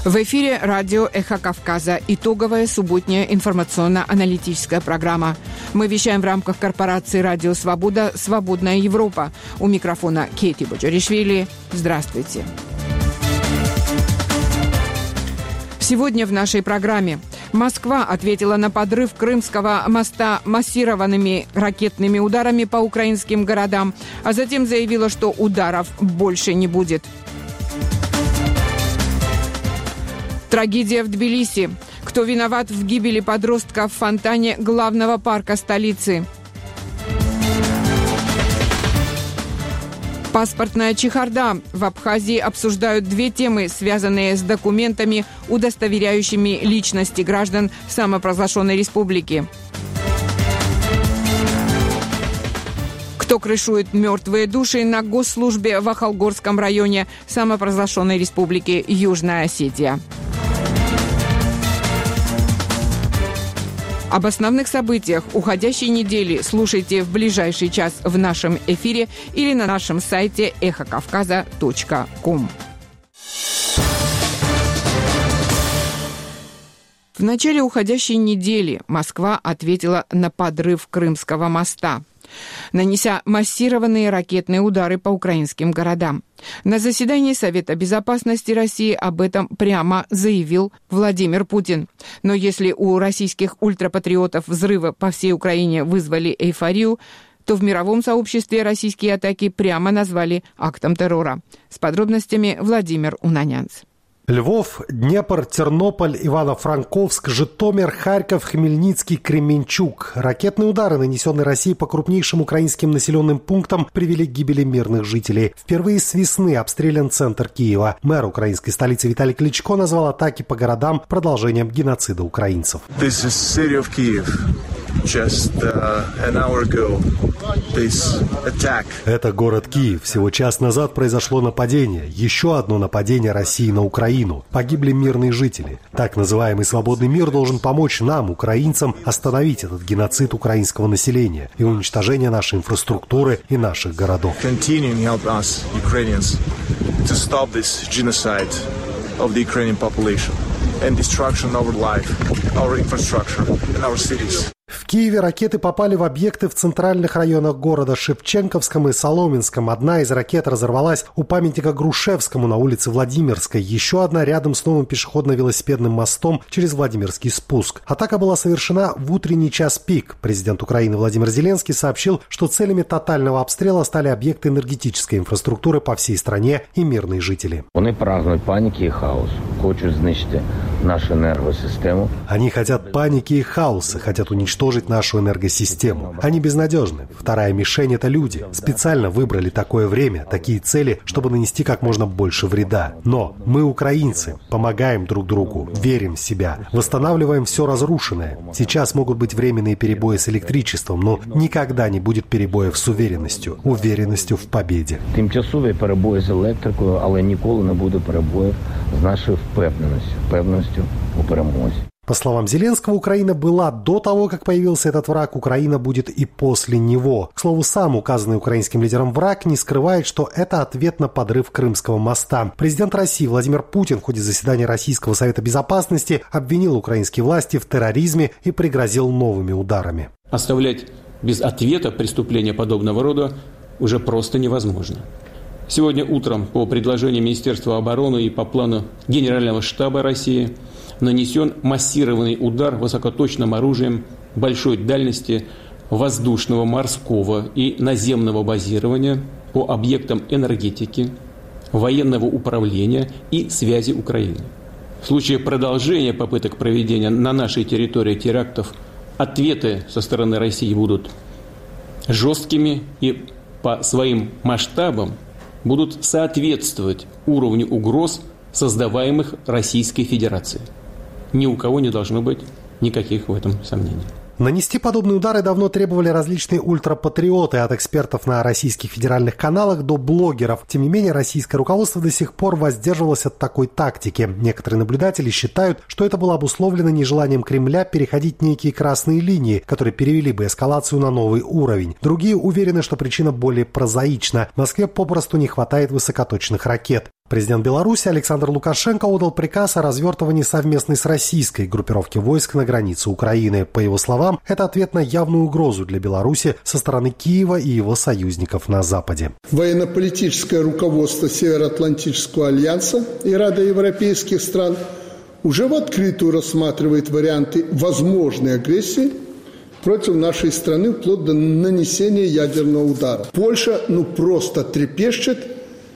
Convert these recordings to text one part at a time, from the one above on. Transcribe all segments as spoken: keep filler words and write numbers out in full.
В эфире радио «Эхо Кавказа». Итоговая субботняя информационно-аналитическая программа. Мы вещаем в рамках корпорации «Радио Свобода. Свободная Европа». У микрофона Кейти Боджаришвили. Здравствуйте. Сегодня в нашей программе Москва ответила на подрыв Крымского моста массированными ракетными ударами по украинским городам, а затем заявила, что ударов больше не будет. Трагедия в Тбилиси. Кто виноват в гибели подростка в фонтане главного парка столицы? Паспортная чехарда. В Абхазии обсуждают две темы, связанные с документами, удостоверяющими личности граждан самопровозглашенной республики. Кто крышует мертвые души на госслужбе в Ахалгорском районе самопровозглашенной республики Южная Осетия. Об основных событиях уходящей недели слушайте в ближайший час в нашем эфире или на нашем сайте эхо кавказа точка ком. В начале уходящей недели Москва ответила на подрыв Крымского моста, нанеся массированные ракетные удары по украинским городам. На заседании Совета безопасности России об этом прямо заявил Владимир Путин. Но если у российских ультрапатриотов взрывы по всей Украине вызвали эйфорию, то в мировом сообществе российские атаки прямо назвали актом террора. С подробностями Владимир Унанянц. Львов, Днепр, Тернополь, Ивано-Франковск, Житомир, Харьков, Хмельницкий, Кременчуг. Ракетные удары, нанесенные Россией по крупнейшим украинским населенным пунктам, привели к гибели мирных жителей. Впервые с весны обстрелян центр Киева. Мэр украинской столицы Виталий Кличко назвал атаки по городам продолжением геноцида украинцев. This is city of Kyiv. Just uh, an hour ago, this attack. Это город Киев. Всего час назад произошло нападение. Еще одно нападение России на Украину. Погибли мирные жители. Так называемый свободный мир должен помочь нам, украинцам, остановить этот геноцид украинского населения и уничтожение нашей инфраструктуры и наших городов. Continue to help us, Ukrainians, to stop this genocide of the Ukrainian population and destruction of our life, our infrastructure and our cities. В Киеве ракеты попали в объекты в центральных районах города Шевченковском и Соломенском. Одна из ракет разорвалась у памятника Грушевскому на улице Владимирской. Еще одна рядом с новым пешеходно-велосипедным мостом через Владимирский спуск. Атака была совершена в утренний час пик. Президент Украины Владимир Зеленский сообщил, что целями тотального обстрела стали объекты энергетической инфраструктуры по всей стране и мирные жители. Они прагнуть паники и хаос, хотят знищити нашу энергосистему. Они хотят паники и хаоса, хотят уничтожить нашу энергосистему. Они безнадежны. Вторая мишень – это люди. Специально выбрали такое время, такие цели, чтобы нанести как можно больше вреда. Но мы, украинцы, помогаем друг другу, верим в себя, восстанавливаем все разрушенное. Сейчас могут быть временные перебои с электричеством, но никогда не будет перебоев с уверенностью, уверенностью в победе. Тимчасові перебої з електрикою, але ніколи не буде перебоїв з нашою впевненістю, впевненістю у перемозі. По словам Зеленского, Украина была до того, как появился этот враг, Украина будет и после него. К слову, сам указанный украинским лидером враг не скрывает, что это ответ на подрыв Крымского моста. Президент России Владимир Путин в ходе заседания Российского Совета Безопасности обвинил украинские власти в терроризме и пригрозил новыми ударами. Оставлять без ответа преступления подобного рода уже просто невозможно. Сегодня утром по предложению Министерства обороны и по плану Генерального штаба России нанесен массированный удар высокоточным оружием большой дальности воздушного, морского и наземного базирования по объектам энергетики, военного управления и связи Украины. В случае продолжения попыток проведения на нашей территории терактов ответы со стороны России будут жесткими и по своим масштабам будут соответствовать уровню угроз, создаваемых Российской Федерацией. Ни у кого не должно быть никаких в этом сомнений. Нанести подобные удары давно требовали различные ультрапатриоты, от экспертов на российских федеральных каналах до блогеров. Тем не менее, российское руководство до сих пор воздерживалось от такой тактики. Некоторые наблюдатели считают, что это было обусловлено нежеланием Кремля переходить некие красные линии, которые перевели бы эскалацию на новый уровень. Другие уверены, что причина более прозаична. Москве попросту не хватает высокоточных ракет. Президент Беларуси Александр Лукашенко отдал приказ о развертывании совместной с российской группировки войск на границе Украины. По его словам, это ответ на явную угрозу для Беларуси со стороны Киева и его союзников на Западе. Военно-политическое руководство Североатлантического альянса и Рада европейских стран уже в открытую рассматривает варианты возможной агрессии против нашей страны вплоть до нанесения ядерного удара. Польша ну просто трепещет,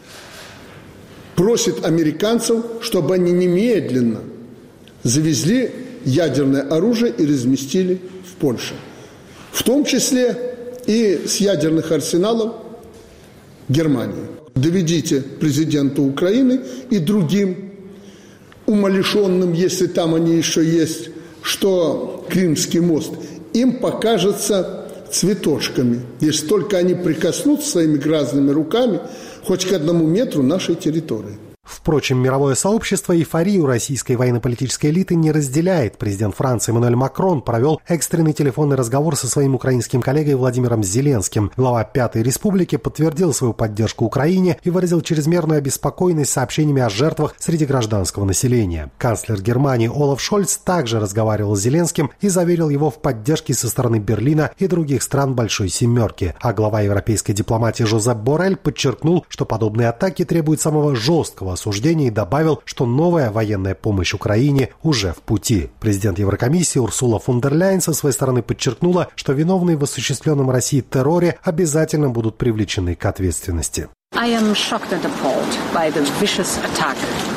просит американцев, чтобы они немедленно завезли ядерное оружие и разместили в Польше. В том числе и с ядерных арсеналов Германии. Доведите президенту Украины и другим умалишенным, если там они еще есть, что Крымский мост им покажется цветочками, если только они прикоснутся своими грязными руками хоть к одному метру нашей территории. Впрочем, мировое сообщество эйфорию российской военно-политической элиты не разделяет. Президент Франции Эммануэль Макрон провел экстренный телефонный разговор со своим украинским коллегой Владимиром Зеленским. Глава Пятой Республики подтвердил свою поддержку Украине и выразил чрезмерную обеспокоенность сообщениями о жертвах среди гражданского населения. Канцлер Германии Олаф Шольц также разговаривал с Зеленским и заверил его в поддержке со стороны Берлина и других стран Большой Семерки. А глава европейской дипломатии Жозеп Боррель подчеркнул, что подобные атаки требуют самого жесткого осуждения и добавил, что новая военная помощь Украине уже в пути. Президент Еврокомиссии Урсула фон дер Ляйен со своей стороны подчеркнула, что виновные в осуществленном Россией терроре обязательно будут привлечены к ответственности. I am shocked and appalled by the vicious attack.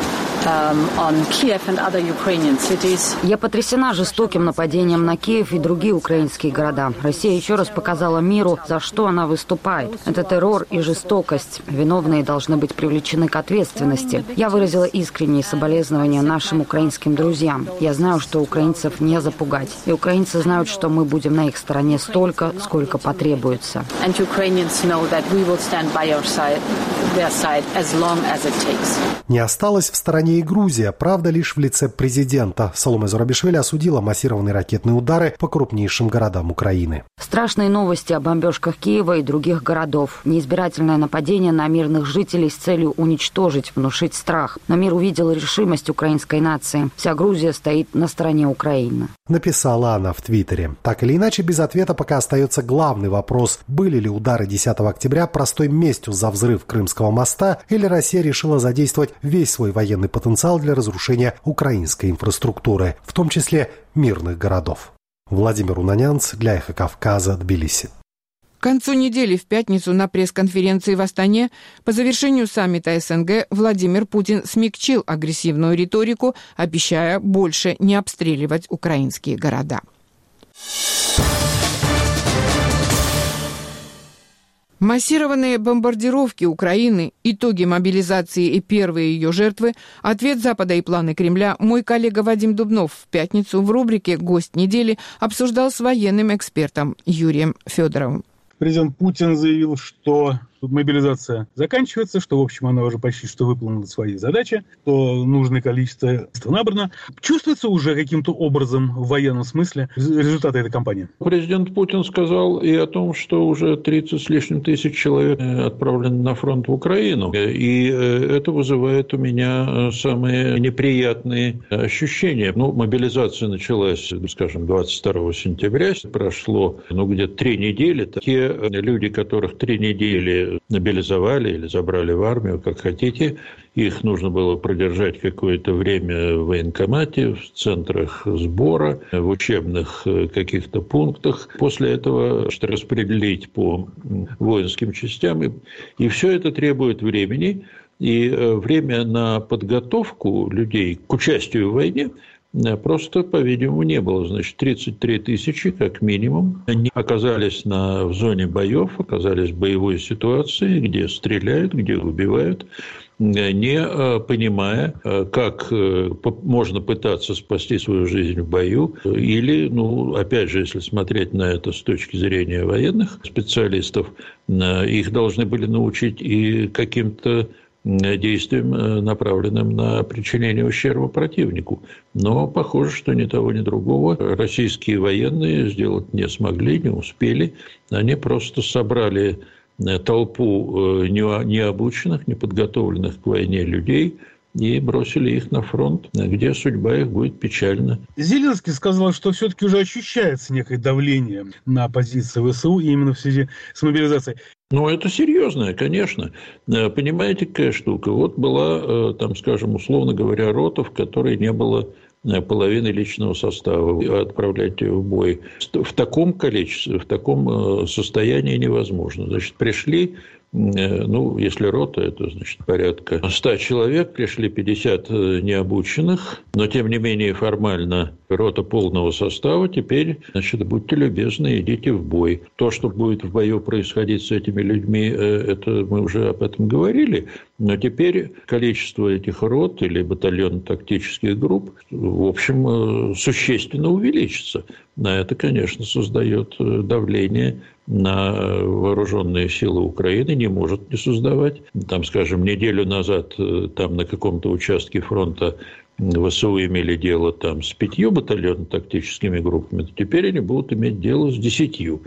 Я потрясена жестоким нападением на Киев и другие украинские города. Россия еще раз показала миру, за что она выступает. Это террор и жестокость. Виновные должны быть привлечены к ответственности. Я выразила искренние соболезнования нашим украинским друзьям. Я знаю, что украинцев не запугать. И украинцы знают, что мы будем на их стороне столько, сколько потребуется. Не осталось в стороне и Грузия, правда, лишь в лице президента. Саломе Зурабишвили осудила массированные ракетные удары по крупнейшим городам Украины. Страшные новости о бомбежках Киева и других городов. Неизбирательное нападение на мирных жителей с целью уничтожить, внушить страх. Но мир увидел решимость украинской нации. Вся Грузия стоит на стороне Украины. Написала она в Твиттере. Так или иначе, без ответа пока остается главный вопрос. Были ли удары десятого октября простой местью за взрыв Крымского моста, или Россия решила задействовать весь свой военный потенциал для разрушения украинской инфраструктуры, в том числе мирных городов. Владимир Унанянц для Эхо Кавказа, Тбилиси. К концу недели в пятницу на пресс-конференции в Астане по завершению саммита СНГ Владимир Путин смягчил агрессивную риторику, обещая больше не обстреливать украинские города. Массированные бомбардировки Украины, итоги мобилизации и первые ее жертвы, ответ Запада и планы Кремля мой коллега Вадим Дубнов в пятницу в рубрике «Гость недели» обсуждал с военным экспертом Юрием Федоровым. Президент Путин заявил, что мобилизация заканчивается, что, в общем, она уже почти что выполнила свои задачи, что нужное количество набрано. Чувствуется уже каким-то образом в военном смысле результаты этой кампании? Президент Путин сказал и о том, что уже тридцать с лишним тысяч человек отправлены на фронт в Украину. И это вызывает у меня самые неприятные ощущения. Ну, мобилизация началась, скажем, двадцать второго сентября. Прошло, ну, где-то три недели. Те люди, которых три недели мобилизовали или забрали в армию, как хотите. Их нужно было продержать какое-то время в военкомате, в центрах сбора, в учебных каких-то пунктах. После этого распределить по воинским частям. И, и все это требует времени. И время на подготовку людей к участию в войне просто, по-видимому, не было. Значит, тридцать три тысячи, как минимум, они оказались на, в зоне боев, оказались в боевой ситуации, где стреляют, где убивают, не понимая, как можно пытаться спасти свою жизнь в бою. Или, ну, опять же, если смотреть на это с точки зрения военных специалистов, их должны были научить и каким-то действием, направленным на причинение ущерба противнику. Но похоже, что ни того, ни другого российские военные сделать не смогли, не успели. Они просто собрали толпу необученных, неподготовленных к войне людей и бросили их на фронт, где судьба их будет печальна. Зеленский сказал, что все-таки уже ощущается некое давление на позиции ВСУ именно в связи с мобилизацией. Ну, это серьезное, конечно. Понимаете, какая штука? Вот была, там, скажем, условно говоря, рота, в которой не было половины личного состава. Отправлять в бой в таком количестве, в таком состоянии невозможно. Значит, пришли, ну, если рота, это, значит, порядка ста человек, пришли пятьдесят необученных, но, тем не менее, формально рота полного состава, теперь, значит, будьте любезны, идите в бой. То, что будет в бою происходить с этими людьми, это мы уже об этом говорили, но теперь количество этих рот или батальонно-тактических групп, в общем, существенно увеличится. А это, конечно, создает давление на вооруженные силы Украины, не может не создавать. Там, скажем, неделю назад там на каком-то участке фронта ВСУ имели дело там с пятью батальонно-тактическими группами, то теперь они будут иметь дело с десятью.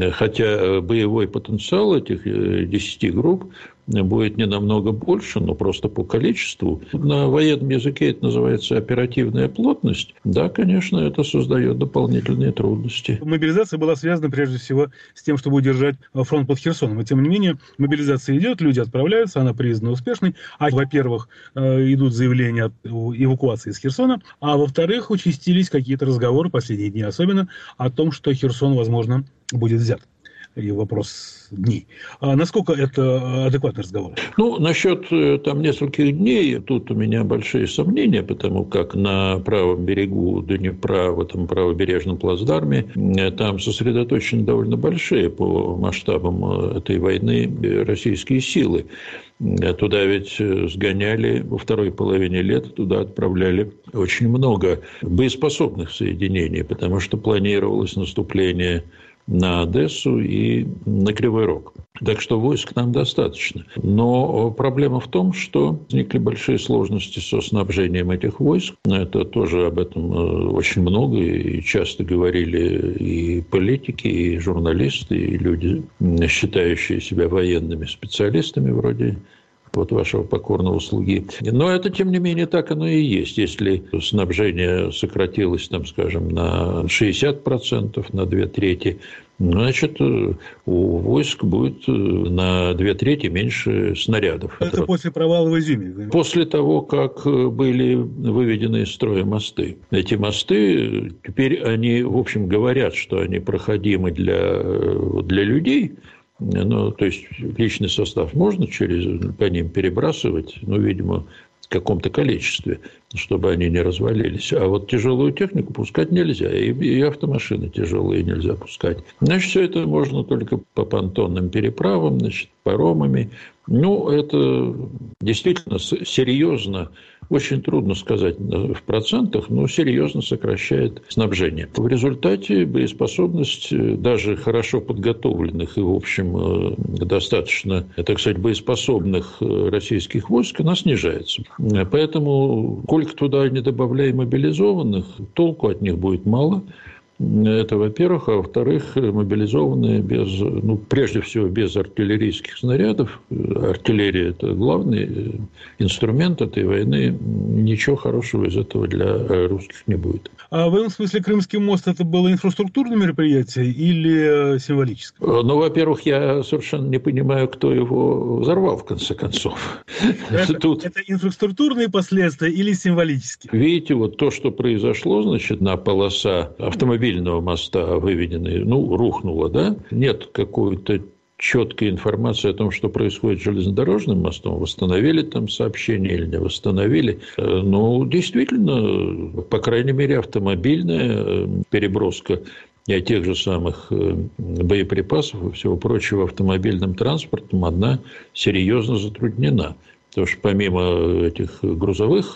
Хотя боевой потенциал этих десяти групп будет не намного больше, но просто по количеству. На военном языке это называется оперативная плотность. Да, конечно, это создает дополнительные трудности. Мобилизация была связана прежде всего с тем, чтобы удержать фронт под Херсоном. И тем не менее, мобилизация идет, люди отправляются, она признана успешной. А, во-первых, идут заявления о эвакуации из Херсона, а во-вторых, участились какие-то разговоры, последние дни особенно, о том, что Херсон, возможно, будет взят. И вопрос дней. А насколько это адекватный разговор? Ну, насчет там нескольких дней, тут у меня большие сомнения, потому как на правом берегу Днепра, в этом правобережном плацдарме, там сосредоточены довольно большие по масштабам этой войны российские силы. Туда ведь сгоняли во второй половине лета, туда отправляли очень много боеспособных соединений, потому что планировалось наступление на Одессу и на Кривой Рог. Так что войск нам достаточно. Но проблема в том, что возникли большие сложности со снабжением этих войск. Это тоже об этом очень много и часто говорили и политики, и журналисты, и люди, считающие себя военными специалистами вроде вот вашего покорного слуги. Но это, тем не менее, так оно и есть. Если снабжение сократилось, там, скажем, на шестьдесят процентов, на две трети, значит, у войск будет на две трети меньше снарядов. Это после провала в Изюме? После того, как были выведены из строя мосты. Эти мосты, теперь они, в общем, говорят, что они проходимы для, для людей. Ну, то есть личный состав можно через, по ним перебрасывать, ну, видимо, в каком-то количестве, чтобы они не развалились. А вот тяжелую технику пускать нельзя, и, и автомашины тяжелые нельзя пускать. Значит, все это можно только по понтонным переправам, значит, паромами. Ну, это действительно серьезно, очень трудно сказать в процентах, но серьезно сокращает снабжение. В результате боеспособность даже хорошо подготовленных и, в общем, достаточно, так сказать, боеспособных российских войск, она снижается. Поэтому, сколько туда не добавляй мобилизованных, толку от них будет мало. Это, во-первых. А во-вторых, мобилизованные без, ну, прежде всего, без артиллерийских снарядов. Артиллерия – это главный инструмент этой войны. Ничего хорошего из этого для русских не будет. А в этом смысле Крымский мост – это было инфраструктурное мероприятие или символическое? Ну, во-первых, я совершенно не понимаю, кто его взорвал, в конце концов. Это, Тут... это инфраструктурные последствия или символические? Видите, вот то, что произошло, значит, на полоса автомобильного моста выведенной, ну, рухнула, да? Нет какой-то четкой информации о том, что происходит с железнодорожным мостом. Восстановили там сообщение или не восстановили. Ну, действительно, по крайней мере, автомобильная переброска тех же самых боеприпасов и всего прочего автомобильным транспортом, она серьезно затруднена. Потому что помимо этих грузовых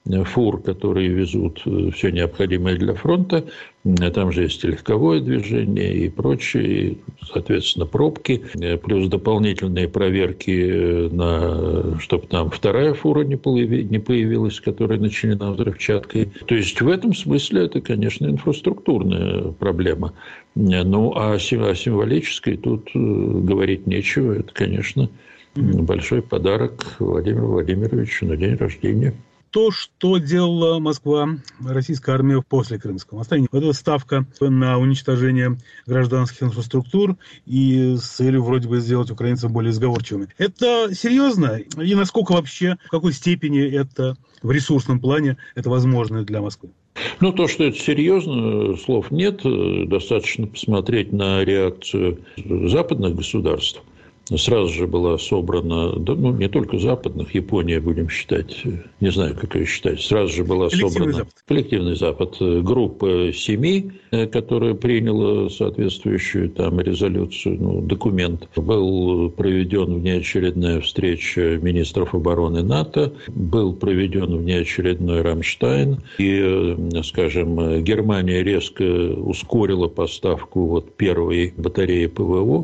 фур, которые везут все необходимое для фронта. Там же есть и легковое движение и прочее, и, соответственно, пробки, плюс дополнительные проверки, на, чтобы там вторая фура не появилась, которая начинена взрывчаткой. То есть в этом смысле это, конечно, инфраструктурная проблема. Ну, а символической тут говорить нечего. Это, конечно, большой подарок Владимиру Владимировичу на день рождения. То, что делала Москва, российская армия после Крымского моста, вот эта ставка на уничтожение гражданских инфраструктур и с целью вроде бы сделать украинцев более сговорчивыми. Это серьезно? И насколько вообще, в какой степени это в ресурсном плане это возможно для Москвы? Ну, то, что это серьезно, слов нет. Достаточно посмотреть на реакцию западных государств. Сразу же была собрана, ну, не только западных, Япония, будем считать, не знаю, как ее считать, сразу же была собрана Запад. коллективный Запад, группа семи, которая приняла соответствующую там резолюцию, ну, документ. Был проведен внеочередная встреча министров обороны НАТО, был проведен внеочередной Рамштайн, и, скажем, Германия резко ускорила поставку вот первой батареи ПВО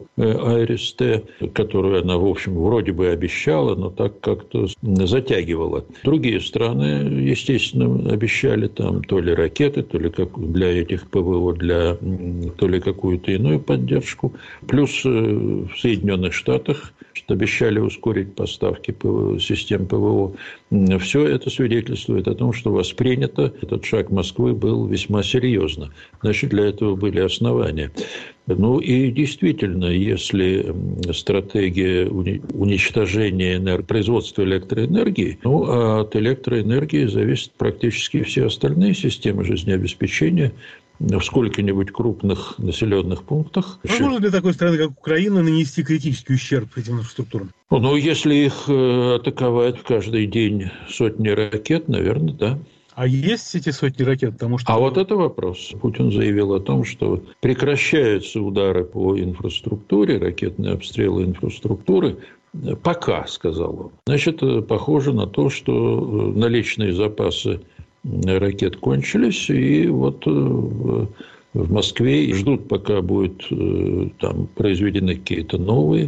АРСТ, которую она, в общем, вроде бы обещала, но так как-то затягивала. Другие страны, естественно, обещали там то ли ракеты, то ли как для этих ПВО, для, то ли какую-то иную поддержку. Плюс в Соединенных Штатах обещали ускорить поставки ПВО, систем ПВО. Все это свидетельствует о том, что воспринято этот шаг Москвы был весьма серьезно. Значит, для этого были основания. Ну и действительно, если стратегия уничтожения энерг... производства электроэнергии, ну, от электроэнергии зависят практически все остальные системы жизнеобеспечения в сколько-нибудь крупных населенных пунктах. Возможно для такой страны, как Украина, нанести критический ущерб этим инфраструктурам? Ну, если их атаковать каждый день сотни ракет, наверное, да. А есть эти сотни ракет? Потому что... А вот это вопрос. Путин заявил о том, что прекращаются удары по инфраструктуре, ракетные обстрелы инфраструктуры. Пока, сказал он. Значит, похоже на то, что наличные запасы ракет кончились, и вот в Москве ждут, пока будут там произведены какие-то новые,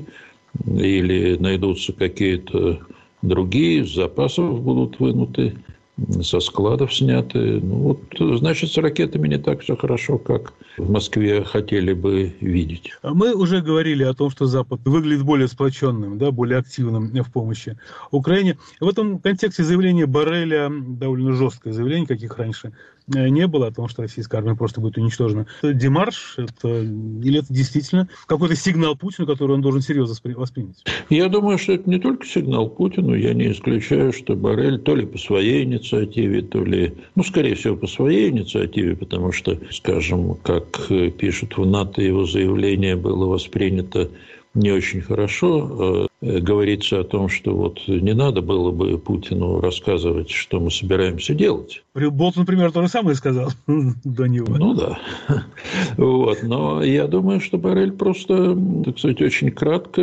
или найдутся какие-то другие, с запасов будут вынуты, со складов сняты. Ну, вот, значит, с ракетами не так все хорошо, как в Москве хотели бы видеть. Мы уже говорили о том, что Запад выглядит более сплоченным, да, более активным в помощи Украине. В этом контексте заявление Борреля, довольно жесткое заявление, каких раньше не было, о том, что российская армия просто будет уничтожена. Это демарш, это, или это действительно какой-то сигнал Путину, который он должен серьезно воспринять? Я думаю, что это не только сигнал Путину. Я не исключаю, что Боррель то ли по своей инициативе, то ли, ну, скорее всего, по своей инициативе, потому что, скажем, как пишут в НАТО, его заявление было воспринято не очень хорошо. Говорится о том, что вот не надо было бы Путину рассказывать, что мы собираемся делать. Болт, например, то же самое сказал до него. Ну да. Вот. Но я думаю, что Боррель просто, так сказать, очень кратко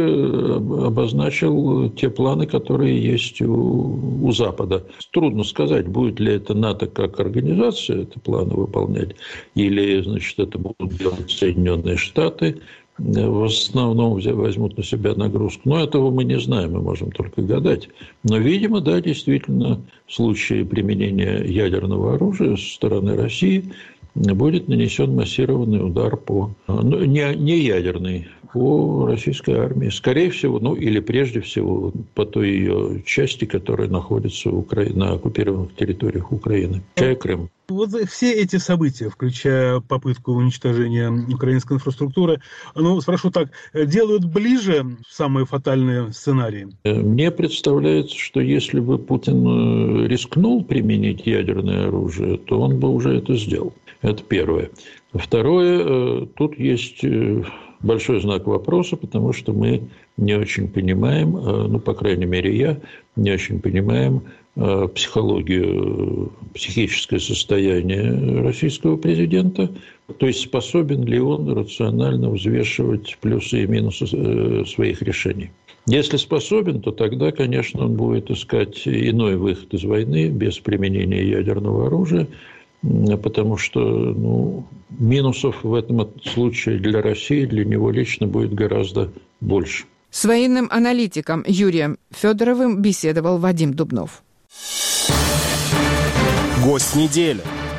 обозначил те планы, которые есть у, у Запада. Трудно сказать, будет ли это НАТО как организация эти планы выполнять, или, значит, это будут делать Соединенные Штаты. В основном возьмут на себя нагрузку. Но этого мы не знаем, мы можем только гадать. Но, видимо, да, действительно, в случае применения ядерного оружия со стороны России будет нанесен массированный удар по... Ну, не, не ядерный, по российской армии. Скорее всего, ну, или прежде всего, по той ее части, которая находится в Укра... на оккупированных территориях Украины, включая Крым. Вот все эти события, включая попытку уничтожения украинской инфраструктуры, ну, спрошу так, делают ближе самые фатальные сценарии? Мне представляется, что если бы Путин рискнул применить ядерное оружие, то он бы уже это сделал. Это первое. Второе, тут есть большой знак вопроса, потому что мы не очень понимаем, ну, по крайней мере, я не очень понимаем, психологию, психическое состояние российского президента, то есть способен ли он рационально взвешивать плюсы и минусы своих решений. Если способен, то тогда, конечно, он будет искать иной выход из войны без применения ядерного оружия, потому что ну, минусов в этом случае для России, для него лично будет гораздо больше. С военным аналитиком Юрием Федоровым беседовал Вадим Дубнов. Гость недели.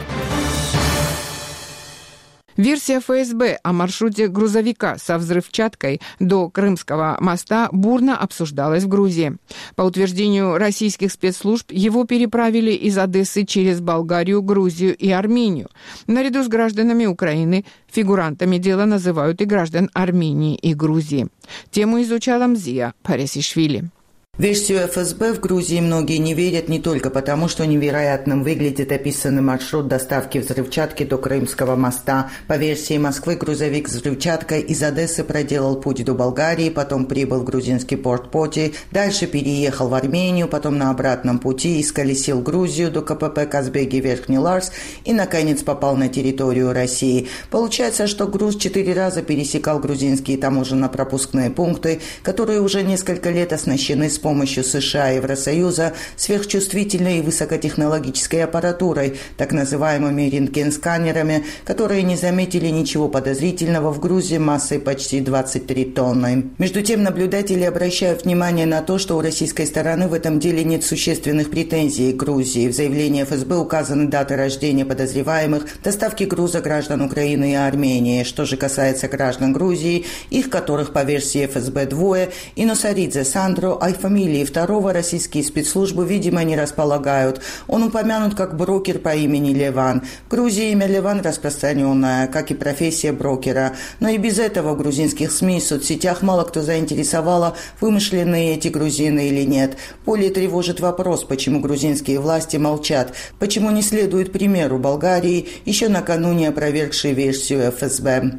Версия эф эс бэ о маршруте грузовика со взрывчаткой до Крымского моста бурно обсуждалась в Грузии. По утверждению российских спецслужб, его переправили из Одессы через Болгарию, Грузию и Армению. Наряду с гражданами Украины фигурантами дела называют и граждан Армении и Грузии. Тему изучала Мзия Парисишвили. Версию эф эс бэ в Грузии многие не верят не только потому, что невероятным выглядит описанный маршрут доставки взрывчатки до Крымского моста. По версии Москвы, грузовик с взрывчаткой из Одессы проделал путь до Болгарии, потом прибыл в грузинский порт Поти, дальше переехал в Армению, потом на обратном пути исколесил Грузию до ка пэ пэ Казбеги Верхний Ларс и, наконец, попал на территорию России. Получается, что груз четыре раза пересекал грузинские таможенно-пропускные пункты, которые уже несколько лет оснащены с помощью США и Евросоюза сверхчувствительной и высокотехнологической аппаратурой, так называемыми рентгенсканерами, которые не заметили ничего подозрительного в грузе массой почти двадцать три тонны. Между тем, наблюдатели обращают внимание на то, что у российской стороны в этом деле нет существенных претензий к Грузии. В заявлении эф эс бэ указаны даты рождения подозреваемых, доставки груза граждан Украины и Армении. Что же касается граждан Грузии, их которых по версии эф эс бэ двое, Иносаридзе Сандро, а фамилии второго российские спецслужбы, видимо, не располагают. Он упомянут как брокер по имени Леван. В Грузии имя Леван распространенное, как и профессия брокера. Но и без этого в грузинских СМИ и соцсетях мало кто заинтересовало, вымышленные эти грузины или нет. Более тревожит вопрос, почему грузинские власти молчат, почему не следует примеру Болгарии, еще накануне опровергшей версию эф эс бэ.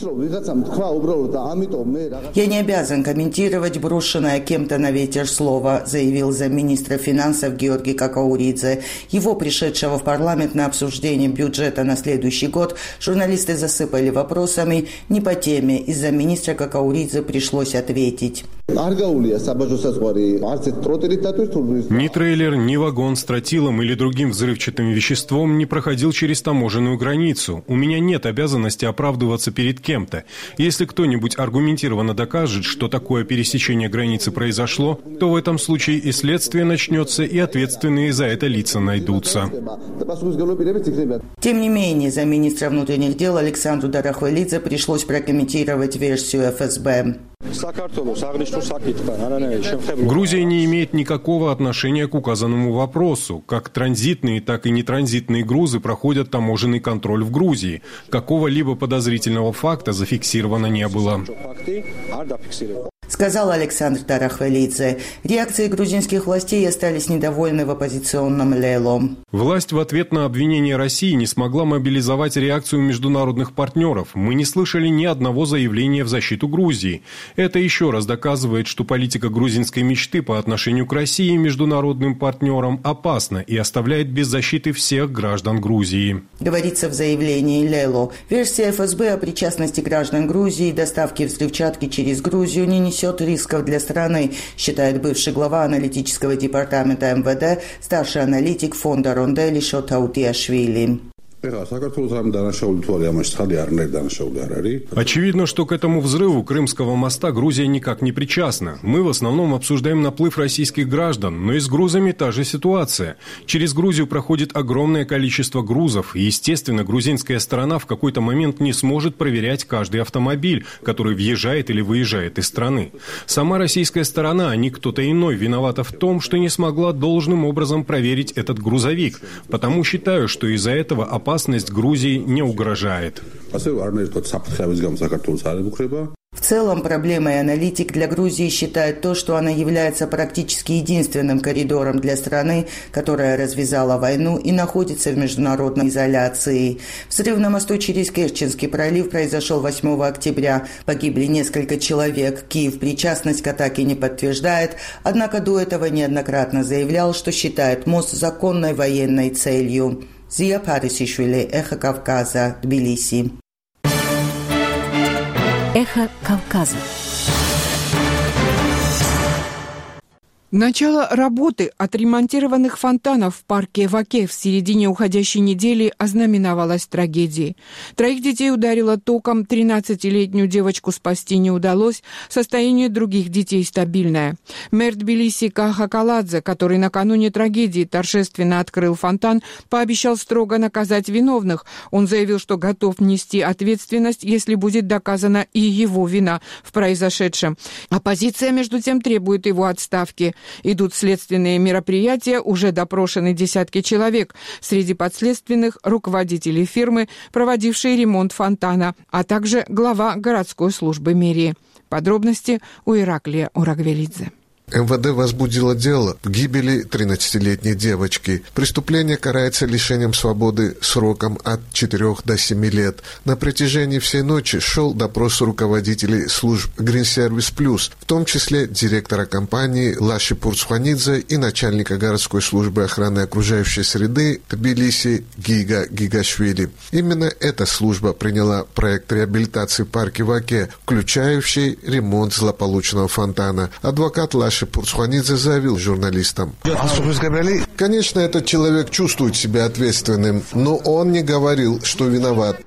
«Я не обязан комментировать брошенное кем-то на ветер слово», заявил замминистра финансов Георгий Какауридзе. Его, пришедшего в парламент на обсуждение бюджета на следующий год, журналисты засыпали вопросами не по теме. Из-за министра Какауридзе пришлось ответить. Ни трейлер, ни вагон с тротилом или другим взрывчатым веществом не проходил через таможенную границу. У меня нет обязанности оправдываться перед кем-то. Если кто-нибудь аргументированно докажет, что такое пересечение границы произошло, то в этом случае и следствие начнется, и ответственные за это лица найдутся. Тем не менее, замминистра внутренних дел Александру Дарахвелидзе пришлось прокомментировать версию эф эс бэ. Грузия не имеет никакого отношения к указанному вопросу. Как транзитные, так и нетранзитные грузы проходят таможенный контроль в Грузии. Какого-либо подозрительного факта зафиксировано не было. Сказал Александр Дарахвелидзе. Реакции грузинских властей остались недовольны в оппозиционном Лело. Власть в ответ на обвинение России не смогла мобилизовать реакцию международных партнеров. Мы не слышали ни одного заявления в защиту Грузии. Это еще раз доказывает, что политика грузинской мечты по отношению к России и международным партнерам опасна и оставляет без защиты всех граждан Грузии. Говорится в заявлении Лело. Версия эф эс бэ о причастности граждан Грузии и доставке взрывчатки через Грузию не несет рисков для страны, считает бывший глава аналитического департамента эм вэ дэ, старший аналитик фонда Рондель Шотаутиашвили. Очевидно, что к этому взрыву Крымского моста Грузия никак не причастна. Мы в основном обсуждаем наплыв российских граждан, но и с грузами та же ситуация. Через Грузию проходит огромное количество грузов, и, естественно, грузинская сторона в какой-то момент не сможет проверять каждый автомобиль, который въезжает или выезжает из страны. Сама российская сторона, а не кто-то иной, виновата в том, что не смогла должным образом проверить этот грузовик. Потому считаю, что из-за этого опасность Грузии не угрожает. В целом, проблемой аналитик для Грузии считает то, что она является практически единственным коридором для страны, которая развязала войну и находится в международной изоляции. Взрыв на мосту через Керченский пролив произошел восьмого октября. Погибли несколько человек. Киев причастность к атаке не подтверждает, однако до этого неоднократно заявлял, что считает мост законной военной целью. Зия Парисишвили, Эхо Кавказа, Тбилиси. Эхо Кавказа. Начало работы отремонтированных фонтанов в парке Ваке в середине уходящей недели ознаменовалось трагедией. Троих детей ударило током, тринадцатилетнюю девочку спасти не удалось, состояние других детей стабильное. Мэр Тбилиси Каха Каладзе, который накануне трагедии торжественно открыл фонтан, пообещал строго наказать виновных. Он заявил, что готов нести ответственность, если будет доказана и его вина в произошедшем. Оппозиция, между тем, требует его отставки. Идут следственные мероприятия, уже допрошены десятки человек. Среди подследственных руководители фирмы, проводившие ремонт фонтана, а также глава городской службы мэрии. Подробности у Ираклия Урагвелидзе. эм вэ дэ возбудило дело в гибели тринадцатилетней девочки. Преступление карается лишением свободы сроком от четырёх до семи лет. На протяжении всей ночи шел допрос руководителей служб Green Service Plus, в том числе директора компании Лаши Пурцхванидзе и начальника городской службы охраны окружающей среды Тбилиси Гига Гигашвили. Именно эта служба приняла проект реабилитации в парке Ваке, включающий ремонт злополучного фонтана. Адвокат Лаши Пурцхванидзе заявил журналистам: «Конечно, этот человек чувствует себя ответственным, но он не говорил, что виноват»,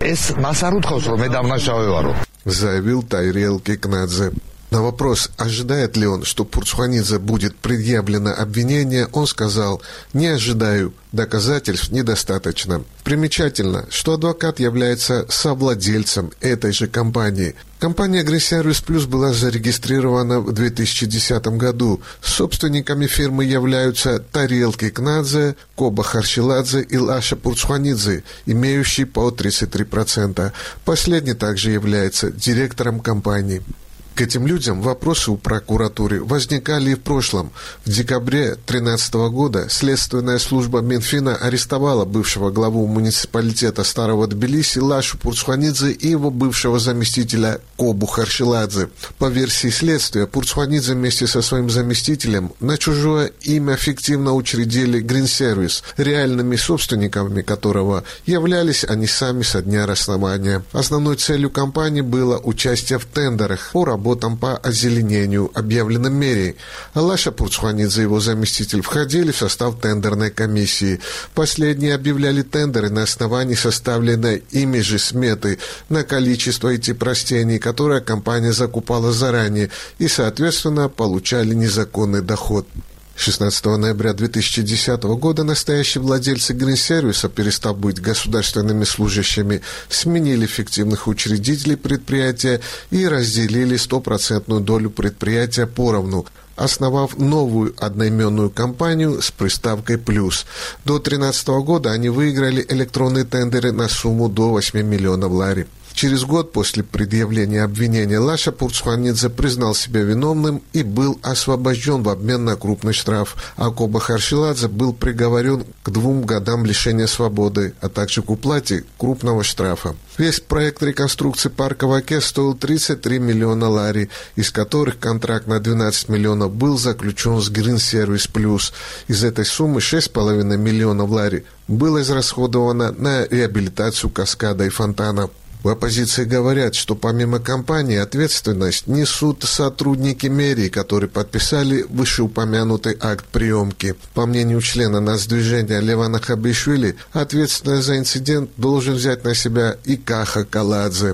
заявил Тайрел Кекнадзе. На вопрос, ожидает ли он, что Пурцхванидзе будет предъявлено обвинение, он сказал: «Не ожидаю, доказательств недостаточно». Примечательно, что адвокат является совладельцем этой же компании. Компания Green Service Plus была зарегистрирована в две тысячи десятом году. Собственниками фирмы являются Тарел Кекнадзе, Коба Харшиладзе и Лаша Пурцхванидзе, имеющие по тридцать три процента. Последний также является директором компании. К этим людям вопросы у прокуратуры возникали и в прошлом. В декабре две тысячи тринадцатого года следственная служба Минфина арестовала бывшего главу муниципалитета Старого Тбилиси Лашу Пурцхванидзе и его бывшего заместителя Кобу Харшиладзе. По версии следствия, Пурцхванидзе вместе со своим заместителем на чужое имя фиктивно учредили Green Service, реальными собственниками которого являлись они сами со дня основания. Основной целью компании было участие в тендерах по работе по озеленению, объявленном мэрией. Лаша Пурцхванидзе и его заместитель входили в состав тендерной комиссии. Последние объявляли тендеры на основании составленной ими же сметы на количество этих растений, которые компания закупала заранее, и, соответственно, получали незаконный доход. шестнадцатого ноября две тысячи десятого года настоящие владельцы Гринсервиса, перестав быть государственными служащими, сменили фиктивных учредителей предприятия и разделили стопроцентную долю предприятия поровну, основав новую одноименную компанию с приставкой «плюс». До две тысячи тринадцатого года они выиграли электронные тендеры на сумму до восьми миллионов лари. Через год после предъявления обвинения Лаша Пурцхванидзе признал себя виновным и был освобожден в обмен на крупный штраф, а Коба Харшиладзе был приговорен к двум годам лишения свободы, а также к уплате крупного штрафа. Весь проект реконструкции парка Ваке стоил тридцать три миллиона лари, из которых контракт на двенадцать миллионов был заключен с Green Service Plus. Из этой суммы шесть с половиной миллионов лари было израсходовано на реабилитацию каскада и фонтана. В оппозиции говорят, что помимо компании ответственность несут сотрудники мэрии, которые подписали вышеупомянутый акт приемки. По мнению члена нацдвижения Левана Хабишвили, ответственность за инцидент должен взять на себя и Каха Каладзе.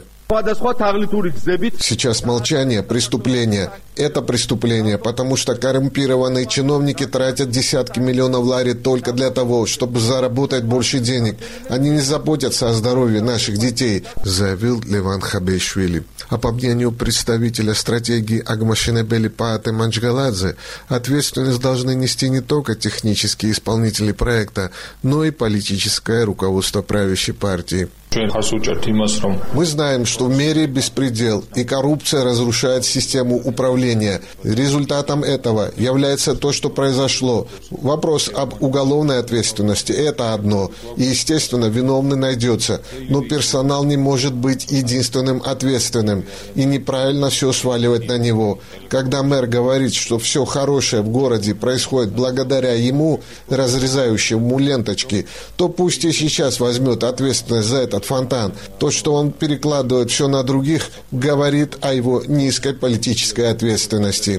Сейчас молчание – преступление. Это преступление, потому что коррумпированные чиновники тратят десятки миллионов лари только для того, чтобы заработать больше денег. Они не заботятся о здоровье наших детей, заявил Леван Хабишвили. А по мнению представителя стратегии Агмашинебели Пааты Манчгаладзе, ответственность должны нести не только технические исполнители проекта, но и политическое руководство правящей партии. Мы знаем, что в мире беспредел, и коррупция разрушает систему управления. Результатом этого является то, что произошло. Вопрос об уголовной ответственности – это одно. И, естественно, виновный найдется. Но персонал не может быть единственным ответственным. И неправильно все сваливать на него. Когда мэр говорит, что все хорошее в городе происходит благодаря ему, разрезающему ленточки, то пусть и сейчас возьмет ответственность за этот фонтан. То, что он перекладывает все на других, говорит о его низкой политической ответственности,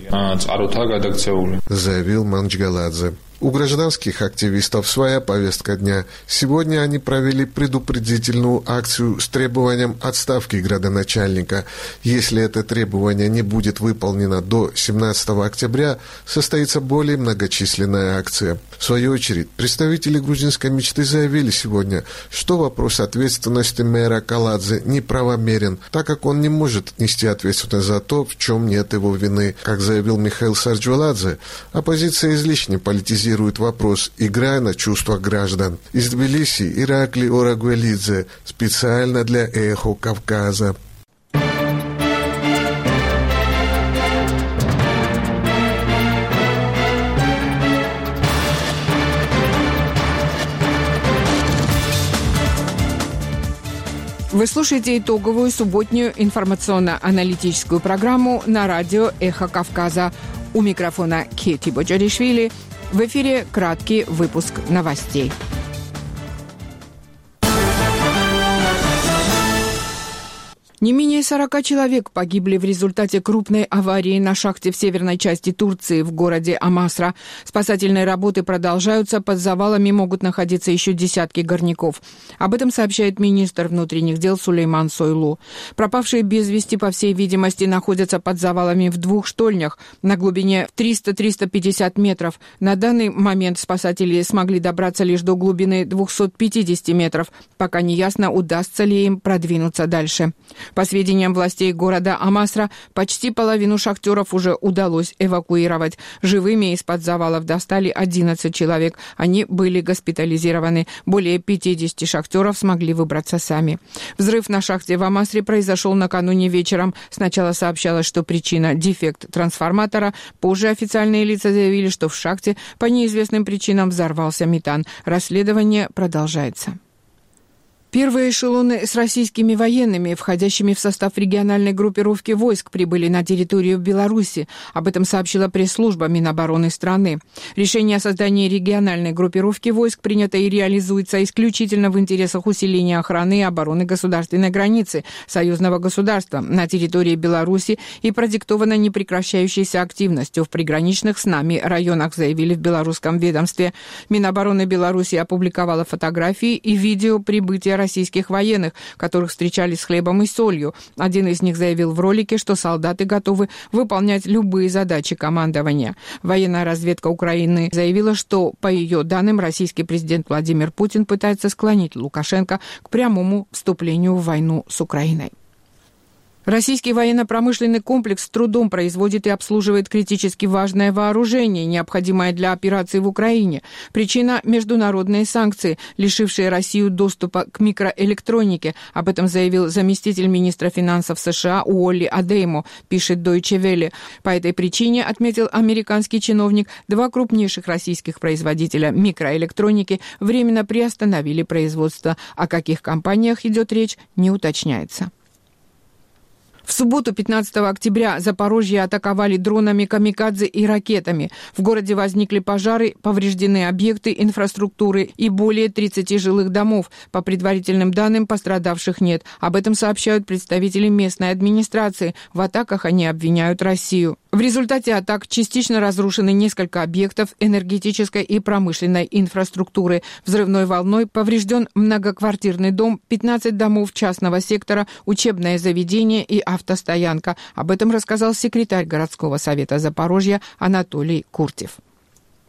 заявил Манчгаладзе. У гражданских активистов своя повестка дня. Сегодня они провели предупредительную акцию с требованием отставки градоначальника. Если это требование не будет выполнено до семнадцатого октября, состоится более многочисленная акция. В свою очередь, представители грузинской мечты заявили сегодня, что вопрос ответственности мэра Каладзе неправомерен, так как он не может нести ответственность за то, в чем нет его вины. Как заявил Михаил Сарджваладзе, оппозиция излишне политизирует вопрос, играя на чувствах граждан. Из Тбилиси Иракли Орагуэлидзе специально для «Эхо Кавказа». Вы слушаете итоговую субботнюю информационно-аналитическую программу на радио «Эхо Кавказа». У микрофона Кети Боджаришвили. В эфире краткий выпуск новостей. Не менее сорока человек погибли в результате крупной аварии на шахте в северной части Турции, в городе Амасра. Спасательные работы продолжаются, под завалами могут находиться еще десятки горняков. Об этом сообщает министр внутренних дел Сулейман Сойлу. Пропавшие без вести, по всей видимости, находятся под завалами в двух штольнях на глубине триста - триста пятьдесят метров. На данный момент спасатели смогли добраться лишь до глубины двухсот пятидесяти метров. Пока не ясно, удастся ли им продвинуться дальше. По сведениям властей города Амасра, почти половину шахтеров уже удалось эвакуировать. Живыми из-под завалов достали одиннадцать человек. Они были госпитализированы. Более пятидесяти шахтеров смогли выбраться сами. Взрыв на шахте в Амасре произошел накануне вечером. Сначала сообщалось, что причина – дефект трансформатора. Позже официальные лица заявили, что в шахте по неизвестным причинам взорвался метан. Расследование продолжается. Первые эшелоны с российскими военными, входящими в состав региональной группировки войск, прибыли на территорию Беларуси. Об этом сообщила пресс-служба Минобороны страны. Решение о создании региональной группировки войск принято и реализуется исключительно в интересах усиления охраны и обороны государственной границы союзного государства на территории Беларуси и продиктовано непрекращающейся активностью в приграничных с нами районах, заявили в белорусском ведомстве. Минобороны Беларуси опубликовала фотографии и видео прибытия российских военных, которых встречали с хлебом и солью. Один из них заявил в ролике, что солдаты готовы выполнять любые задачи командования. Военная разведка Украины заявила, что, по ее данным, российский президент Владимир Путин пытается склонить Лукашенко к прямому вступлению в войну с Украиной. Российский военно-промышленный комплекс с трудом производит и обслуживает критически важное вооружение, необходимое для операции в Украине. Причина – международные санкции, лишившие Россию доступа к микроэлектронике. Об этом заявил заместитель министра финансов США Уолли Адеймо, пишет Deutsche Welle. По этой причине, отметил американский чиновник, два крупнейших российских производителя микроэлектроники временно приостановили производство. О каких компаниях идет речь, не уточняется. В субботу, пятнадцатого октября, Запорожье атаковали дронами камикадзе и ракетами. В городе возникли пожары, повреждены объекты инфраструктуры и более тридцати жилых домов. По предварительным данным, пострадавших нет. Об этом сообщают представители местной администрации. В атаках они обвиняют Россию. В результате атак частично разрушены несколько объектов энергетической и промышленной инфраструктуры. Взрывной волной поврежден многоквартирный дом, пятнадцать домов частного сектора, учебное заведение и автостоянка. Об этом рассказал секретарь городского совета Запорожья Анатолий Куртев.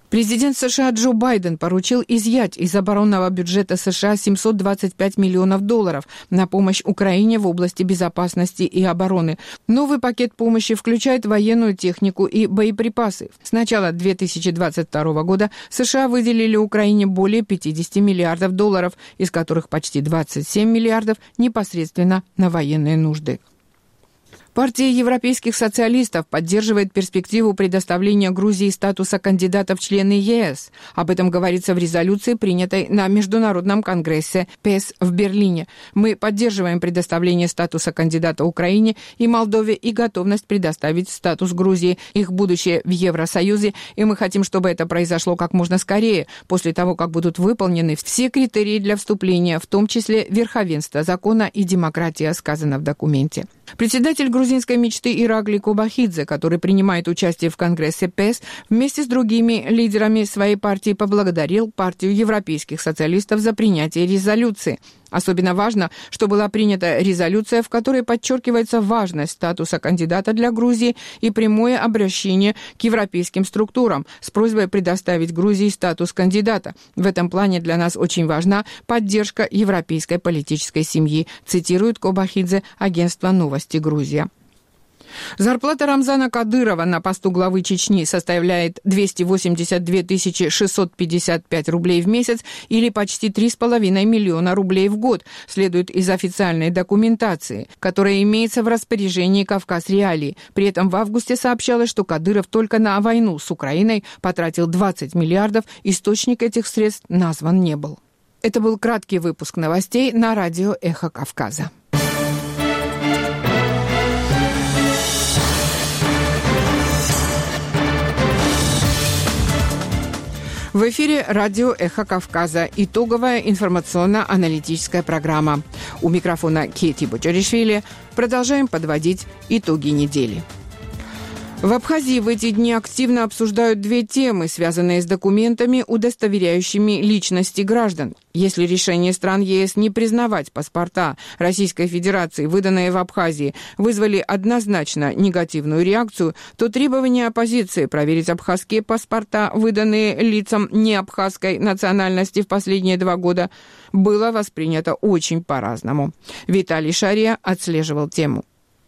Президент США Джо Байден поручил изъять из оборонного бюджета США семьсот двадцать пять миллионов долларов на помощь Украине в области безопасности и обороны. Новый пакет помощи включает военную технику и боеприпасы. С начала две тысячи двадцать второго года США выделили Украине более пятьдесят миллиардов долларов, из которых почти двадцать семь миллиардов непосредственно на военные нужды. Партия европейских социалистов поддерживает перспективу предоставления Грузии статуса кандидата в члены ЕС. Об этом говорится в резолюции, принятой на Международном конгрессе ПЭС в Берлине. Мы поддерживаем предоставление статуса кандидата Украине и Молдове и готовность предоставить статус Грузии, их будущее в Евросоюзе, и мы хотим, чтобы это произошло как можно скорее, после того, как будут выполнены все критерии для вступления, в том числе верховенство закона и демократия, сказано в документе. Председатель грузинской мечты Иракли Кобахидзе, который принимает участие в Конгрессе ПЭС, вместе с другими лидерами своей партии поблагодарил партию европейских социалистов за принятие резолюции. Особенно важно, что была принята резолюция, в которой подчеркивается важность статуса кандидата для Грузии и прямое обращение к европейским структурам с просьбой предоставить Грузии статус кандидата. В этом плане для нас очень важна поддержка европейской политической семьи, цитирует Кобахидзе агентство «Новости Грузия». Зарплата Рамзана Кадырова на посту главы Чечни составляет двести восемьдесят две тысячи шестьсот пятьдесят пять рублей в месяц или почти три с половиной миллиона рублей в год, следует из официальной документации, которая имеется в распоряжении «Кавказ Реалии». При этом в августе сообщалось, что Кадыров только на войну с Украиной потратил двадцать миллиардов, источник этих средств назван не был. Это был краткий выпуск новостей на радио «Эхо Кавказа». В эфире радио «Эхо Кавказа». Итоговая информационно-аналитическая программа. У микрофона Кети Бочаришвили. Продолжаем подводить итоги недели. В Абхазии в эти дни активно обсуждают две темы, связанные с документами, удостоверяющими личности граждан. Если решение стран ЕС не признавать паспорта Российской Федерации, выданные в Абхазии, вызвали однозначно негативную реакцию, то требование оппозиции проверить абхазские паспорта, выданные лицам неабхазской национальности в последние два года, было воспринято очень по-разному. Виталий Шария отслеживал тему.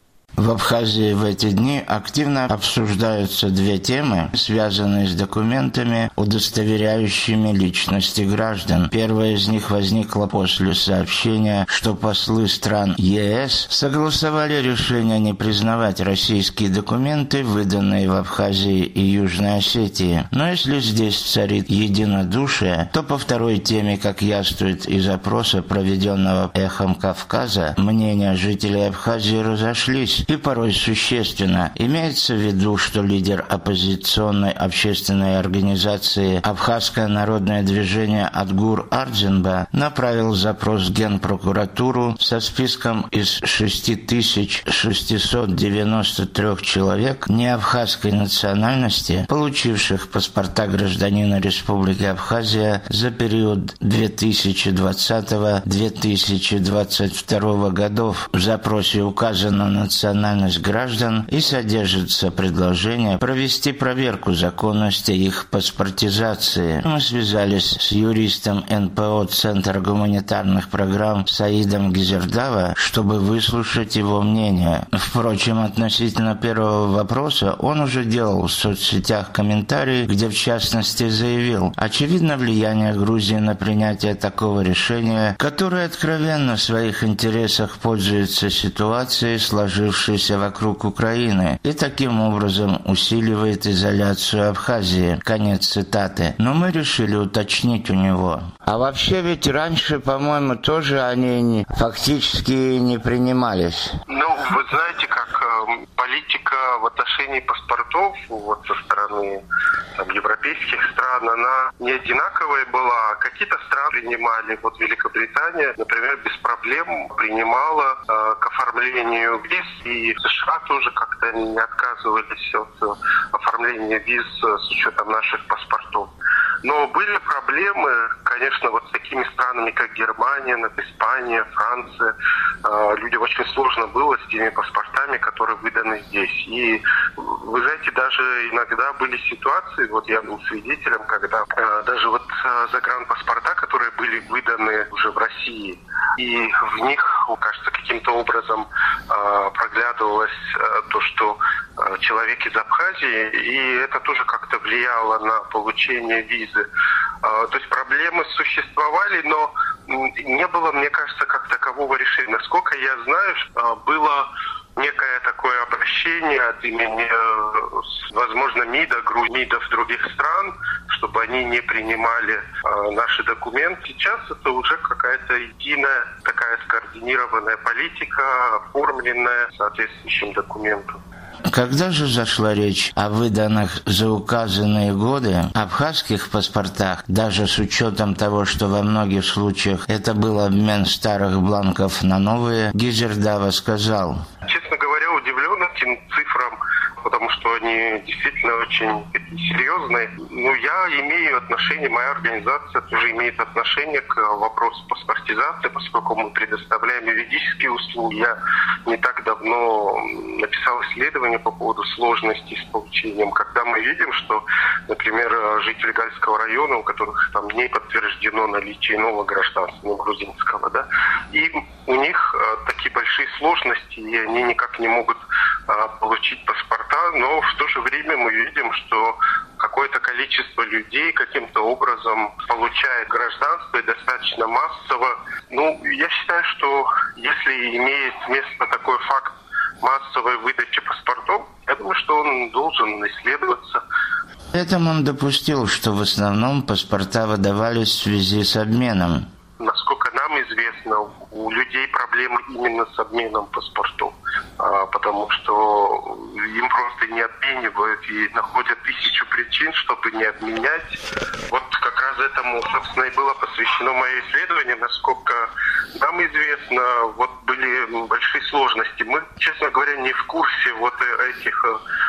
В Абхазии в эти дни активно обсуждаются две темы, связанные с документами, удостоверяющими личности граждан. Первая из них возникла после сообщения, что послы стран ЕС согласовали решение не признавать российские документы, выданные в Абхазии и Южной Осетии. Но если здесь царит единодушие, то по второй теме, как яствует из опроса, проведенного «Эхом Кавказа», мнения жителей Абхазии разошлись. И порой существенно. Имеется в виду, что лидер оппозиционной общественной организации «Абхазское народное движение» Адгур Ардзинба направил запрос в Генпрокуратуру со списком из шесть тысяч шестьсот девяносто три человек неабхазской национальности, получивших паспорта гражданина Республики Абхазия за период две тысячи двадцатого — две тысячи двадцать второго годов. В запросе указана национальность национальность граждан и содержится предложение провести проверку законности их паспортизации. Мы связались с юристом эн пэ о Центра гуманитарных программ Саидом Гизердава, чтобы выслушать его мнение. Впрочем, относительно первого вопроса он уже делал в соцсетях комментарии, где в частности заявил: очевидно влияние Грузии на принятие такого решения, которое откровенно в своих интересах пользуется ситуацией, сложившейся вокруг Украины, и таким образом усиливает изоляцию Абхазии. Конец цитаты. Но мы решили уточнить у него. А вообще ведь раньше, по-моему, тоже они фактически не принимались. Ну, вы знаете, как э, политика в отношении паспортов вот со стороны там, европейских стран, она не одинаковая была. Какие-то страны принимали, вот Великобритания, например, без проблем принимала э, к оформлению виз, и США тоже как-то не отказывались от оформления виз с учетом наших паспортов. Но были проблемы, конечно, вот с такими странами, как Германия, Испания, Франция. Людям очень сложно было с теми паспортами, которые выданы здесь. И Вы знаете, даже иногда были ситуации, вот я был свидетелем, когда э, даже вот э, загранпаспорта, которые были выданы уже в России, и в них, кажется, каким-то образом э, проглядывалось э, то, что э, человек из Абхазии, и это тоже как-то влияло на получение визы. Э, то есть проблемы существовали, но не было, мне кажется, как такового решения. Насколько я знаю, э, было некое такое обращение от имени, возможно, МИДа, МИДов других стран, чтобы они не принимали э, наши документы. Сейчас это уже какая-то единая такая скоординированная политика, оформленная соответствующим документом. Когда же зашла речь о выданных за указанные годы абхазских паспортах, даже с учетом того, что во многих случаях это был обмен старых бланков на новые, Гизердава сказал: честно говоря, удивлен этим цифрам, потому что они действительно очень серьезные. Ну, я имею отношение, моя организация тоже имеет отношение к вопросу паспортизации, поскольку мы предоставляем юридические услуги. Я не так давно написал исследование по поводу сложностей с получением, когда мы видим, что, например, жители Гальского района, у которых там не подтверждено наличие иного гражданства, ну, грузинского, да, и у них а, такие большие сложности, и они никак не могут а, получить паспорта, но в то же время мы видим, что какое-то количество людей каким-то образом получает гражданство и достаточно массово. Ну, я считаю, что если имеет место такой факт массовой выдачи паспортов, я думаю, что он должен исследоваться. При этом он допустил, что в основном паспорта выдавались в связи с обменом. Насколько нам известно, у людей проблемы именно с обменом паспортов, потому что им просто не обменивают и находят тысячу причин, чтобы не обменять. Вот как раз этому, собственно, и было посвящено мое исследование. Насколько нам известно, вот были большие сложности. Мы, честно говоря, не в курсе вот этих,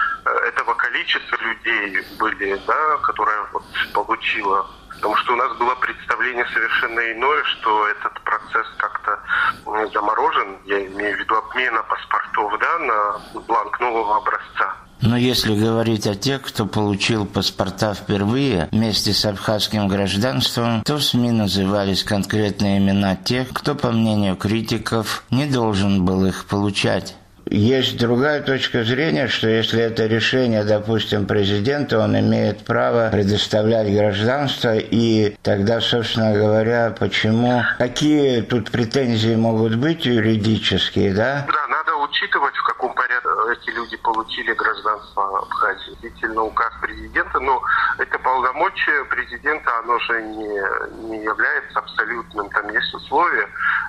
этого количества людей были, да, которое вот получило. Потому что у нас было представление совершенно иное, что этот процесс как-то заморожен, я имею в виду обмена паспортов, да, на бланк нового образца. Но если говорить о тех, кто получил паспорта впервые вместе с абхазским гражданством, то в СМИ назывались конкретные имена тех, кто, по мнению критиков, не должен был их получать. Есть другая точка зрения, что если это решение, допустим, президента, он имеет право предоставлять гражданство, и тогда, собственно говоря, почему, какие тут претензии могут быть юридические, да? Да, надо учитывать, в каком порядке эти люди получили гражданство Абхазии. Действительно, указ президента, но это полномочие президента, оно же не, не является абсолютным. Там есть условия,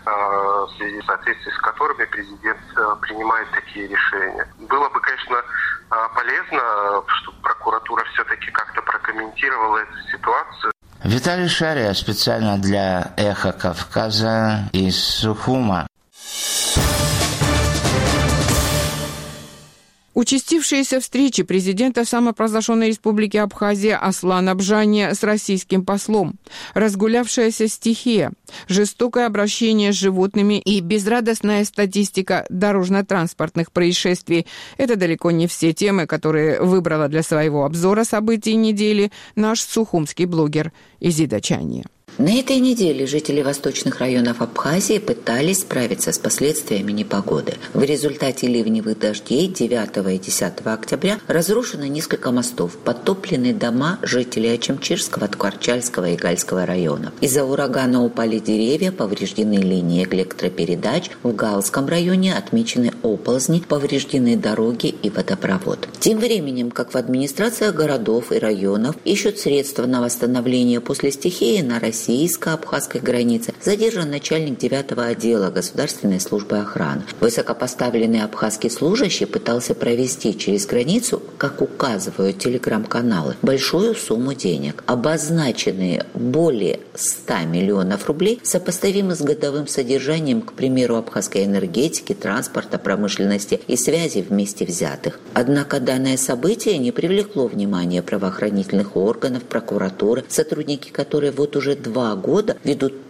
в соответствии с которыми президент принимает такие решения. Было бы, конечно, полезно, чтобы прокуратура все-таки как-то прокомментировала эту ситуацию. Виталий Шария специально для «Эхо Кавказа» из Сухума. Участившиеся встречи президента самопровозглашенной республики Абхазия Аслана Бжани с российским послом, разгулявшаяся стихия, жестокое обращение с животными и безрадостная статистика дорожно-транспортных происшествий – это далеко не все темы, которые выбрала для своего обзора событий недели наш сухумский блогер Изида Чанья. На этой неделе жители восточных районов Абхазии пытались справиться с последствиями непогоды. В результате ливневых дождей девятого и десятого октября разрушено несколько мостов, подтоплены дома жителей Ачимчирского, Ткварчальского и Гальского районов. Из-за урагана упали деревья, повреждены линии электропередач. В Галском районе отмечены оползни, повреждены дороги и водопровод. Тем временем, как в администрациях городов и районов ищут средства на восстановление после стихии на России, российско-абхазской границе задержан начальник девятого отдела Государственной службы охраны. Высокопоставленный абхазский служащий пытался провести через границу, как указывают телеграм-каналы, большую сумму денег. Обозначенные более ста миллионов рублей сопоставимы с годовым содержанием, к примеру, абхазской энергетики, транспорта, промышленности и связи вместе взятых. Однако данное событие не привлекло внимания правоохранительных органов, прокуратуры, сотрудники которой вот уже два года ведут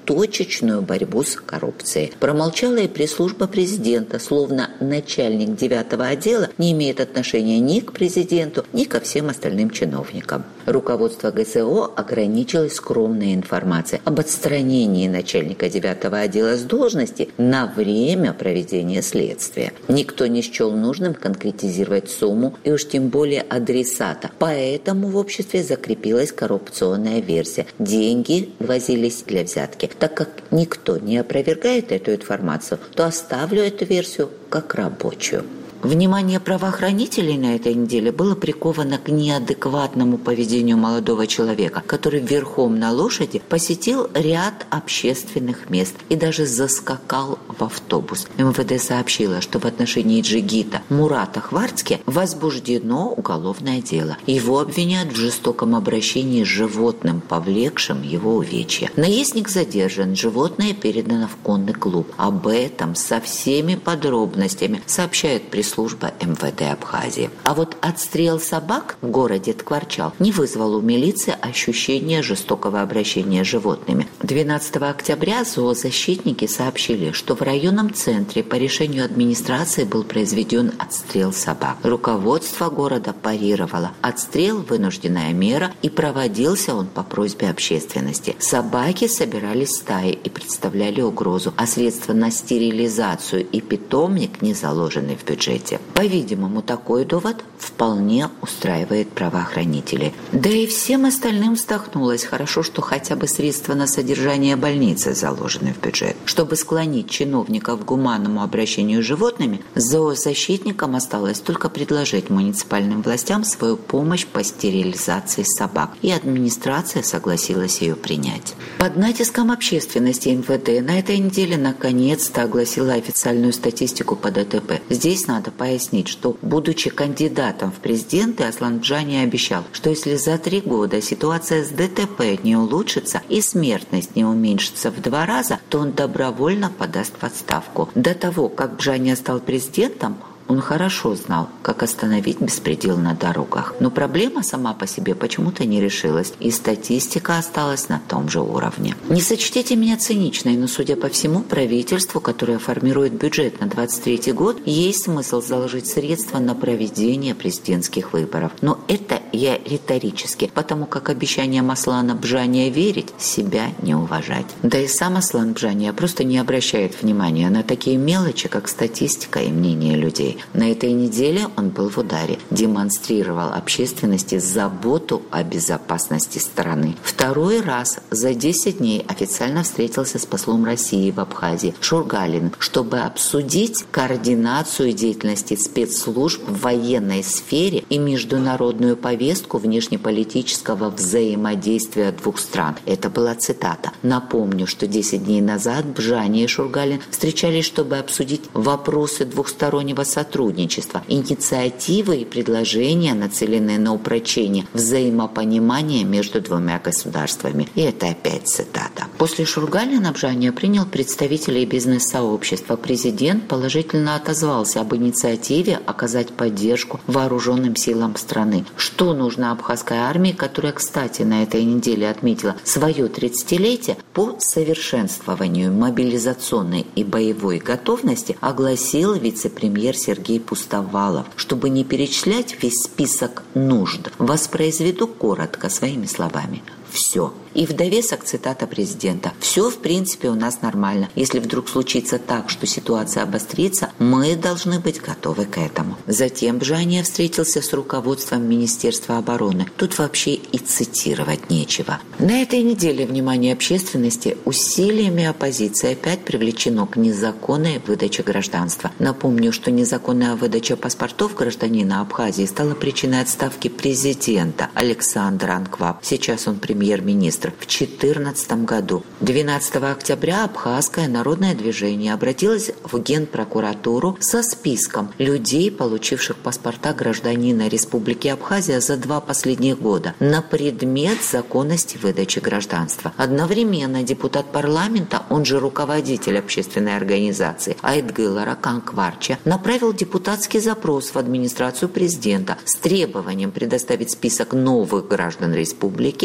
точечную борьбу с коррупцией. Промолчала и пресс-служба президента, словно начальник девятого отдела не имеет отношения ни к президенту, ни ко всем остальным чиновникам. Руководство ГСО ограничилось скромной информацией об отстранении начальника девятого отдела с должности на время проведения следствия. Никто не счел нужным конкретизировать сумму и уж тем более адресата. Поэтому в обществе закрепилась коррупционная версия. Деньги возились для взятки. Так как никто не опровергает эту информацию, то оставлю эту версию как рабочую. Внимание правоохранителей на этой неделе было приковано к неадекватному поведению молодого человека, который верхом на лошади посетил ряд общественных мест и даже заскакал в автобус. МВД сообщило, что в отношении джигита Мурата Хварцки возбуждено уголовное дело. Его обвиняют в жестоком обращении с животным, повлекшим его увечья. Наездник задержан, животное передано в конный клуб. Об этом со всеми подробностями сообщает пресс служба МВД Абхазии. А вот отстрел собак в городе Ткварчал не вызвал у милиции ощущения жестокого обращения с животными. двенадцатого октября зоозащитники сообщили, что в районном центре по решению администрации был произведен отстрел собак. Руководство города парировало. Отстрел – вынужденная мера, и проводился он по просьбе общественности. Собаки собирались стаей и представляли угрозу, а средства на стерилизацию и питомник не заложены в бюджете. По-видимому, такой довод вполне устраивает правоохранителей. Да и всем остальным вздохнулось. Хорошо, что хотя бы средства на содержание больницы заложены в бюджет. Чтобы склонить чиновников к гуманному обращению с животными, зоозащитникам осталось только предложить муниципальным властям свою помощь по стерилизации собак. И администрация согласилась ее принять. Под натиском общественности МВД на этой неделе наконец-то огласила официальную статистику по ДТП. Здесь надо пояснить, что, будучи кандидатом в президенты, Аслан Бжани обещал, что если за три года ситуация с ДТП не улучшится и смертность не уменьшится в два раза, то он добровольно подаст в отставку. До того, как Бжани стал президентом, он хорошо знал, как остановить беспредел на дорогах. Но проблема сама по себе почему-то не решилась, и статистика осталась на том же уровне. Не сочтите меня циничной, но, судя по всему, правительству, которое формирует бюджет на двадцать третий год, есть смысл заложить средства на проведение президентских выборов. Но это я риторически, потому как обещаниям Аслана Бжания верить, себя не уважать. Да и сам Аслан Бжания просто не обращает внимания на такие мелочи, как статистика и мнение людей. На этой неделе он был в ударе, демонстрировал общественности заботу о безопасности страны. Второй раз за десять дней официально встретился с послом России в Абхазии Шургалин, чтобы обсудить координацию деятельности спецслужб в военной сфере и международную повестку внешнеполитического взаимодействия двух стран. Это была цитата. Напомню, что десять дней назад Бжани и Шургалин встречались, чтобы обсудить вопросы двухстороннего сотрудничества. сотрудничества, инициативы и предложения, нацеленные на упрочение взаимопонимания между двумя государствами. И это опять цитата. После Шургалина Бжания принял представителей бизнес-сообщества. Президент положительно отозвался об инициативе оказать поддержку вооруженным силам страны. Что нужно абхазской армии, которая, кстати, на этой неделе отметила свое тридцатилетие, по совершенствованию мобилизационной и боевой готовности, огласил вице-премьер Сергей Пустовалов. Чтобы не перечислять весь список нужд, воспроизведу коротко своими словами. Все. И в довесок цитата президента. Все, в принципе, у нас нормально. Если вдруг случится так, что ситуация обострится, мы должны быть готовы к этому. Затем Бжания встретился с руководством Министерства обороны. Тут вообще и цитировать нечего. На этой неделе внимание общественности усилиями оппозиции опять привлечено к незаконной выдаче гражданства. Напомню, что незаконная выдача паспортов гражданина Абхазии стала причиной отставки президента Александра Анкваб. Сейчас он премьер-министр. В две тысячи четырнадцатом году, двенадцатого октября, Абхазское народное движение обратилось в Генпрокуратуру со списком людей, получивших паспорта гражданина Республики Абхазия за два последних года на предмет законности выдачи гражданства. Одновременно депутат парламента, он же руководитель общественной организации Айтгыл Аракан Кварча, направил депутатский запрос в администрацию президента с требованием предоставить список новых граждан республики и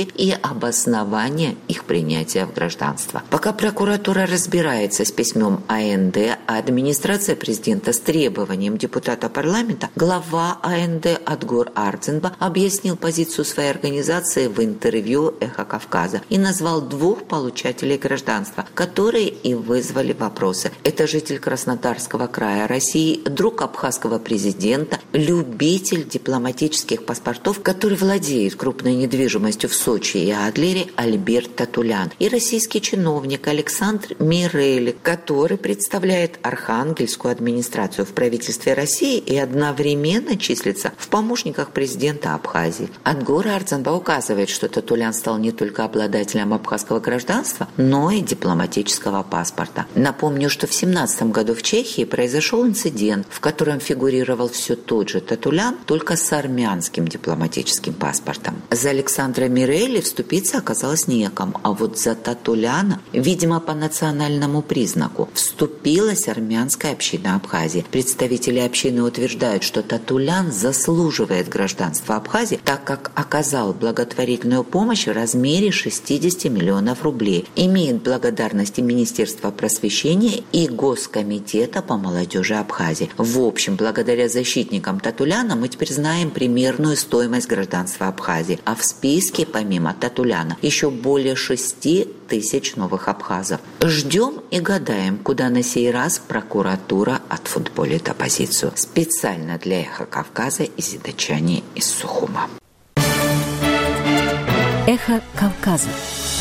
обоснования их принятия в гражданство. Пока прокуратура разбирается с письмом АНД, а администрация президента с требованием депутата парламента, глава АНД Адгор Ардзинба объяснил позицию своей организации в интервью «Эхо Кавказа» и назвал двух получателей гражданства, которые и вызвали вопросы. Это житель Краснодарского края России, друг абхазского президента, любитель дипломатических паспортов, который владеет крупной недвижимостью в Сочи и Адлере, Альберт Татулян, и российский чиновник Александр Мирели, который представляет Архангельскую администрацию в правительстве России и одновременно числится в помощниках президента Абхазии. Адгор Ардзинба указывает, что Татулян стал не только обладателем абхазского гражданства, но и дипломатического паспорта. Напомню, что в семнадцатом году в Чехии произошел инцидент, в котором фигурировал все тот же Татулян, только с армянским дипломатическим паспортом. За Александра Мирели вступиться оказалось некому, а вот за Татуляна, видимо, по национальному признаку, вступилась армянская община Абхазии. Представители общины утверждают, что Татулян заслуживает гражданства Абхазии, так как оказал благотворительную помощь в размере шестьдесят миллионов рублей, имеет благодарности Министерства просвещения и Госкомитета по молодежи Абхазии. В общем, благодаря защитникам Татуляна мы теперь знаем примерную стоимость гражданства Абхазии, а в списке помимо Татуляна еще более шести тысяч новых абхазов. Ждем и гадаем, куда на сей раз прокуратура отфутболит оппозицию. Специально для «Эхо Кавказа» из Идачани из Сухума. «Эхо Кавказа».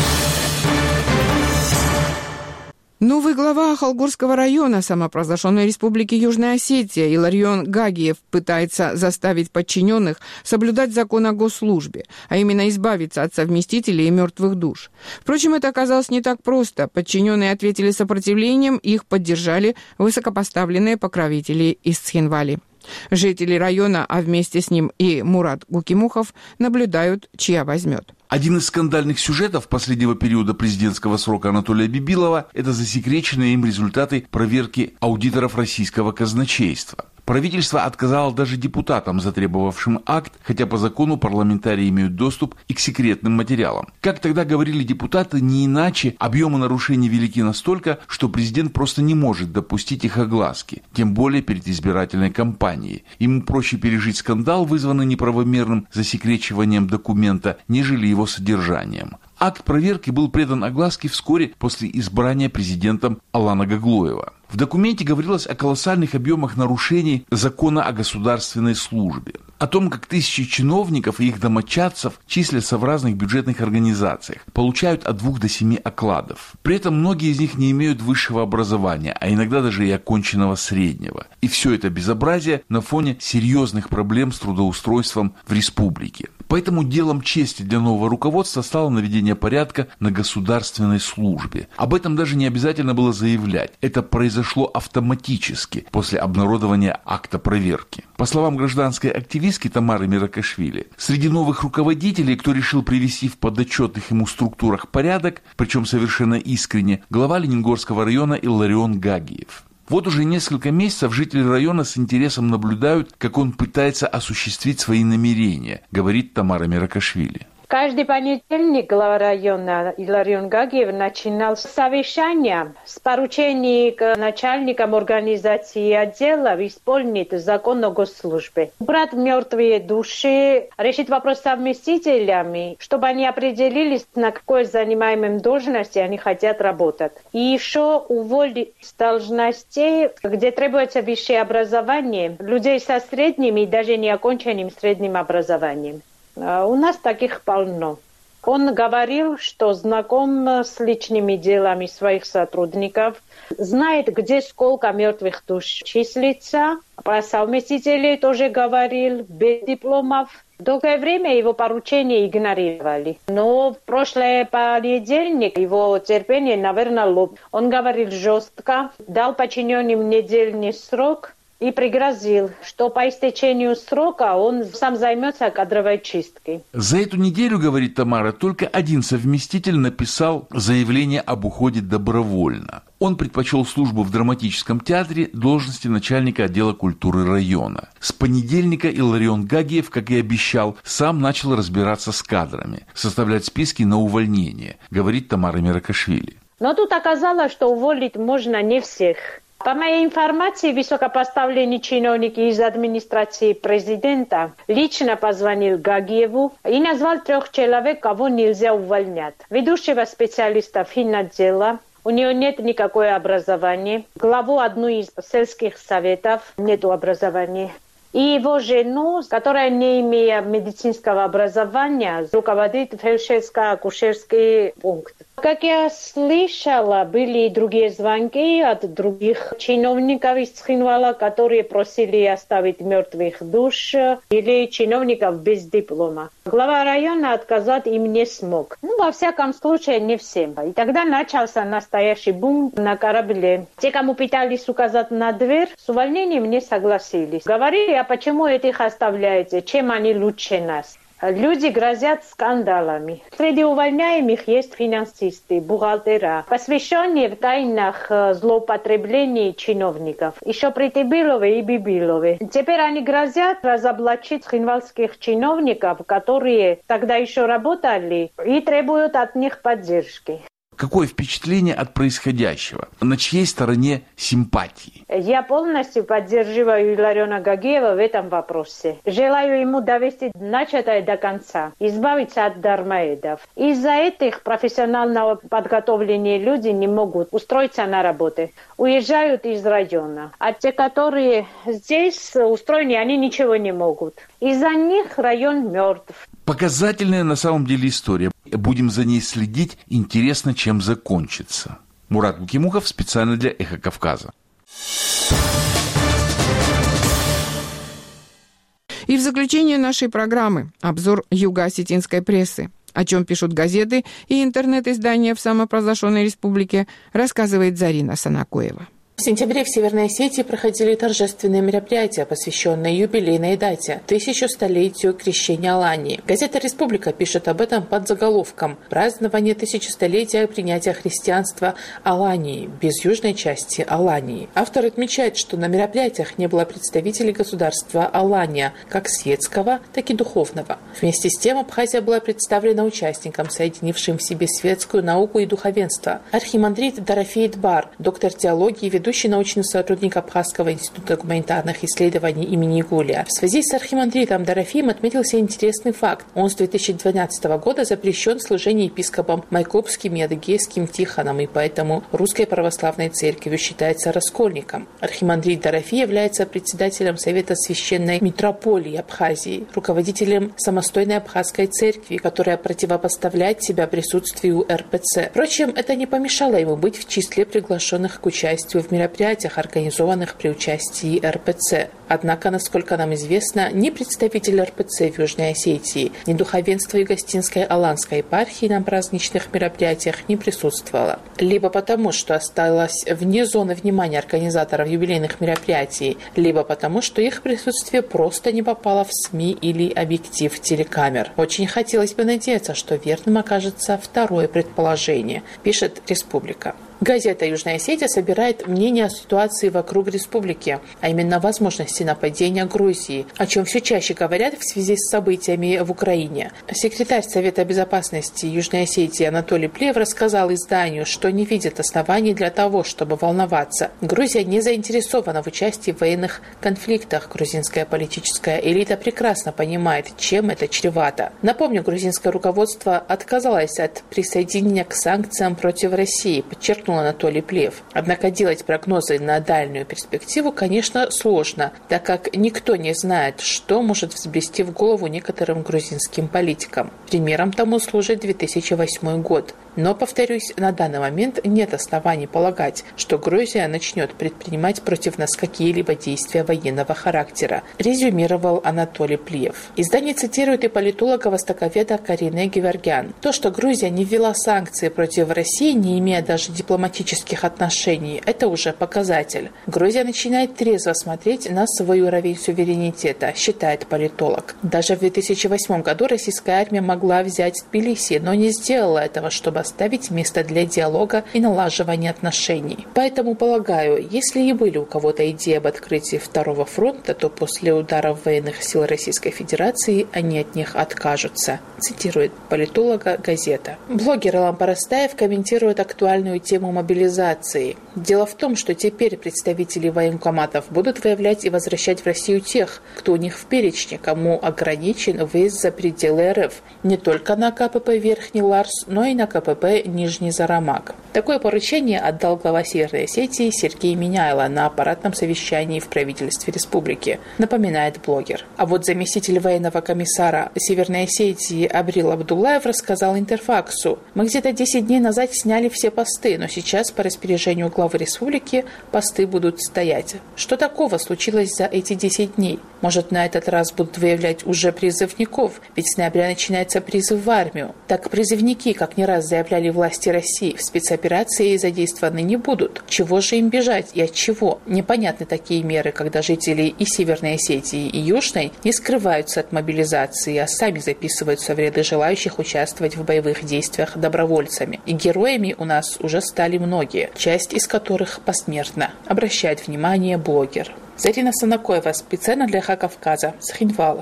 Новый глава Холгорского района самопровозглашенной республики Южная Осетия Иларион Гагиев пытается заставить подчиненных соблюдать закон о госслужбе, а именно избавиться от совместителей и мертвых душ. Впрочем, это оказалось не так просто. Подчиненные ответили сопротивлением, их поддержали высокопоставленные покровители из Цхинвали. Жители района, а вместе с ним и Мурат Гукимухов, наблюдают, чья возьмет. Один из скандальных сюжетов последнего периода президентского срока Анатолия Бибилова – это засекреченные им результаты проверки аудиторов российского казначейства. Правительство отказало даже депутатам, затребовавшим акт, хотя по закону парламентарии имеют доступ и к секретным материалам. Как тогда говорили депутаты, не иначе объемы нарушений велики настолько, что президент просто не может допустить их огласки, тем более перед избирательной кампанией. Ему проще пережить скандал, вызванный неправомерным засекречиванием документа, нежели его содержанием. Акт проверки был предан огласке вскоре после избрания президентом Алана Гаглоева. В документе говорилось о колоссальных объемах нарушений закона о государственной службе, о том, как тысячи чиновников и их домочадцев числятся в разных бюджетных организациях, получают от двух до семи окладов. При этом многие из них не имеют высшего образования, а иногда даже и оконченного среднего. И все это безобразие на фоне серьезных проблем с трудоустройством в республике. Поэтому делом чести для нового руководства стало наведение порядка на государственной службе. Об этом даже не обязательно было заявлять. Это произошло автоматически после обнародования акта проверки. По словам гражданской активистки Тамары Миракашвили, среди новых руководителей, кто решил привести в подотчетных ему структурах порядок, причем совершенно искренне, глава Ленингорского района Иларион Гагиев. Вот уже несколько месяцев жители района с интересом наблюдают, как он пытается осуществить свои намерения, говорит Тамара Миракашвили. Каждый понедельник глава района Иларион Гагиев начинал совещание с поручением к начальникам организации и отделов исполнить закон о госслужбе. Убрать мертвые души, решить вопрос с совместителями, чтобы они определились, на какой занимаемой должности они хотят работать. И еще уволить с должностей, где требуется высшее образование, людей со средним и даже неоконченным средним образованием. У нас таких полно. Он говорил, что знаком с личными делами своих сотрудников, знает, где сколько мертвых душ числится. Про совместителей тоже говорил, без дипломов. Долгое время его поручения игнорировали. Но в прошлый понедельник его терпение, наверное, лопнуло. Он говорил жестко, дал подчиненным недельный срок, и пригрозил, что по истечению срока он сам займется кадровой чисткой. За эту неделю, говорит Тамара, только один совместитель написал заявление об уходе добровольно. Он предпочел службу в драматическом театре должности начальника отдела культуры района. С понедельника Илларион Гагиев, как и обещал, сам начал разбираться с кадрами, составлять списки на увольнение, говорит Тамара Меракашвили. Но тут оказалось, что уволить можно не всех. По моей информации, высокопоставленный чиновник из администрации президента лично позвонил Гагиеву и назвал трех человек, кого нельзя увольнять. Ведущего специалиста финотдела, у нее нет никакого образования, главу одной из сельских советов, нет образования, и его жену, которая, не имея медицинского образования, руководит фельдшерско-акушерский пункт. Как я слышала, были и другие звонки от других чиновников из Цхинвала, которые просили оставить мертвых душ или чиновников без диплома. Глава района отказать им не смог. Ну, во всяком случае, не всем. И тогда начался настоящий бум на корабле. Те, кому пытались указать на дверь, с увольнением не согласились. Говорили, а почему этих оставляете? Чем они лучше нас? Люди грозят скандалами. Среди увольняемых есть финансисты, бухгалтера, посвященные в тайнах злоупотреблений чиновников. Еще при Тибилове и Бибилове. Теперь они грозят разоблачить цхинвальских чиновников, которые тогда еще работали, и требуют от них поддержки. Какое впечатление от происходящего? На чьей стороне симпатии? Я полностью поддерживаю Иллариона Гагиева в этом вопросе. Желаю ему довести начатое до конца, избавиться от дармоедов. Из-за этих профессионально подготовленные люди не могут устроиться на работу. Уезжают из района. А те, которые здесь устроены, они ничего не могут. Из-за них район мертв. Показательная на самом деле история. Будем за ней следить. Интересно, чем закончится. Мурат Букимухов специально для «Эхо Кавказа». И в заключение нашей программы обзор юго-осетинской прессы. О чем пишут газеты и интернет-издания в самопровозглашенной республике, рассказывает Зарина Санакоева. В сентябре в Северной Осетии проходили торжественные мероприятия, посвященные юбилейной дате – тысячелетию крещения Алании. Газета «Республика» пишет об этом под заголовком «Празднование тысячелетия принятия христианства Алании без южной части Алании». Автор отмечает, что на мероприятиях не было представителей государства Алания, как светского, так и духовного. Вместе с тем Абхазия была представлена участникам, соединившим в себе светскую науку и духовенство. Архимандрит Дорофеет Бар, доктор теологии, ведущий ведущий научный сотрудник Абхазского института гуманитарных исследований имени Гулия. В связи с архимандритом Дорофеем отметился интересный факт. Он с две тысячи двенадцатого года запрещен в служении епископом Майкопским и Адыгейским Тихоном, и поэтому Русской Православной Церковью считается раскольником. Архимандрит Дорофей является председателем Совета Священной Митрополии Абхазии, руководителем самостойной Абхазской Церкви, которая противопоставляет себя присутствию эр пэ цэ. Впрочем, это не помешало ему быть в числе приглашенных к участию в мероприятиях, организованных при участии эр пэ цэ. Однако, насколько нам известно, ни представитель эр пэ цэ в Южной Осетии, ни духовенство Югостинской Аланской епархии на праздничных мероприятиях не присутствовало. Либо потому, что осталось вне зоны внимания организаторов юбилейных мероприятий, либо потому, что их присутствие просто не попало в СМИ или объектив телекамер. Очень хотелось бы надеяться, что верным окажется второе предположение, пишет «Республика». Газета «Южная Осетия» собирает мнение о ситуации вокруг республики, а именно возможности нападения Грузии, о чем все чаще говорят в связи с событиями в Украине. Секретарь Совета безопасности Южной Осетии Анатолий Плеев рассказал изданию, что не видит оснований для того, чтобы волноваться. Грузия не заинтересована в участии в военных конфликтах. Грузинская политическая элита прекрасно понимает, чем это чревато. Напомню, грузинское руководство отказалось от присоединения к санкциям против России, подчеркнув Анатолий Плеев. Однако делать прогнозы на дальнюю перспективу, конечно, сложно, так как никто не знает, что может взбрести в голову некоторым грузинским политикам. Примером тому служит две тысячи восьмой год. Но, повторюсь, на данный момент нет оснований полагать, что Грузия начнет предпринимать против нас какие-либо действия военного характера, резюмировал Анатолий Плеев. Издание цитирует и политолога-востоковеда Карине Геворгян. То, что Грузия не ввела санкции против России, не имея даже дипломатического дипломатических отношений. Это уже показатель. Грузия начинает трезво смотреть на свой уровень суверенитета, считает политолог. Даже в две тысячи восьмом году российская армия могла взять Тбилиси, но не сделала этого, чтобы оставить место для диалога и налаживания отношений. Поэтому, полагаю, если и были у кого-то идеи об открытии второго фронта, то после ударов военных сил Российской Федерации они от них откажутся, цитирует политолога газета. Блогер Илам Парастаев комментирует актуальную тему мобилизации. Дело в том, что теперь представители военкоматов будут выявлять и возвращать в Россию тех, кто у них в перечне, кому ограничен выезд за пределы РФ. Не только на КПП Верхний Ларс, но и на КПП Нижний Зарамак. Такое поручение отдал глава Северной Осетии Сергей Миняйло на аппаратном совещании в правительстве республики, напоминает блогер. А вот заместитель военного комиссара Северной Осетии Абрил Абдуллаев рассказал Интерфаксу: мы где-то десять дней назад сняли все посты, но сейчас по распоряжению главы республики посты будут стоять. Что такого случилось за эти десять дней? Может, на этот раз будут выявлять уже призывников? Ведь с ноября начинается призыв в армию. Так призывники, как не раз заявляли власти России, в спецоперации задействованы не будут. Чего же им бежать и от чего? Непонятны такие меры, когда жители и Северной Осетии, и Южной не скрываются от мобилизации, а сами записываются в ряды желающих участвовать в боевых действиях добровольцами. И героями у нас уже стали многие, часть из которых посмертно, обращает внимание блогер. Зарина Санакоева, специально для Эхо Кавказа, с Хинвала.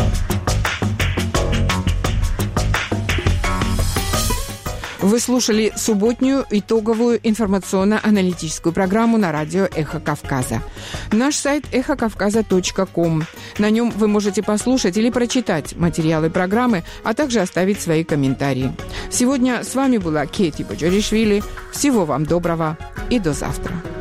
Вы слушали субботнюю итоговую информационно-аналитическую программу на радио «Эхо Кавказа». Наш сайт эхо кавказа точка ком. На нем вы можете послушать или прочитать материалы программы, а также оставить свои комментарии. Сегодня с вами была Кети Боджоришвили. Всего вам доброго и до завтра.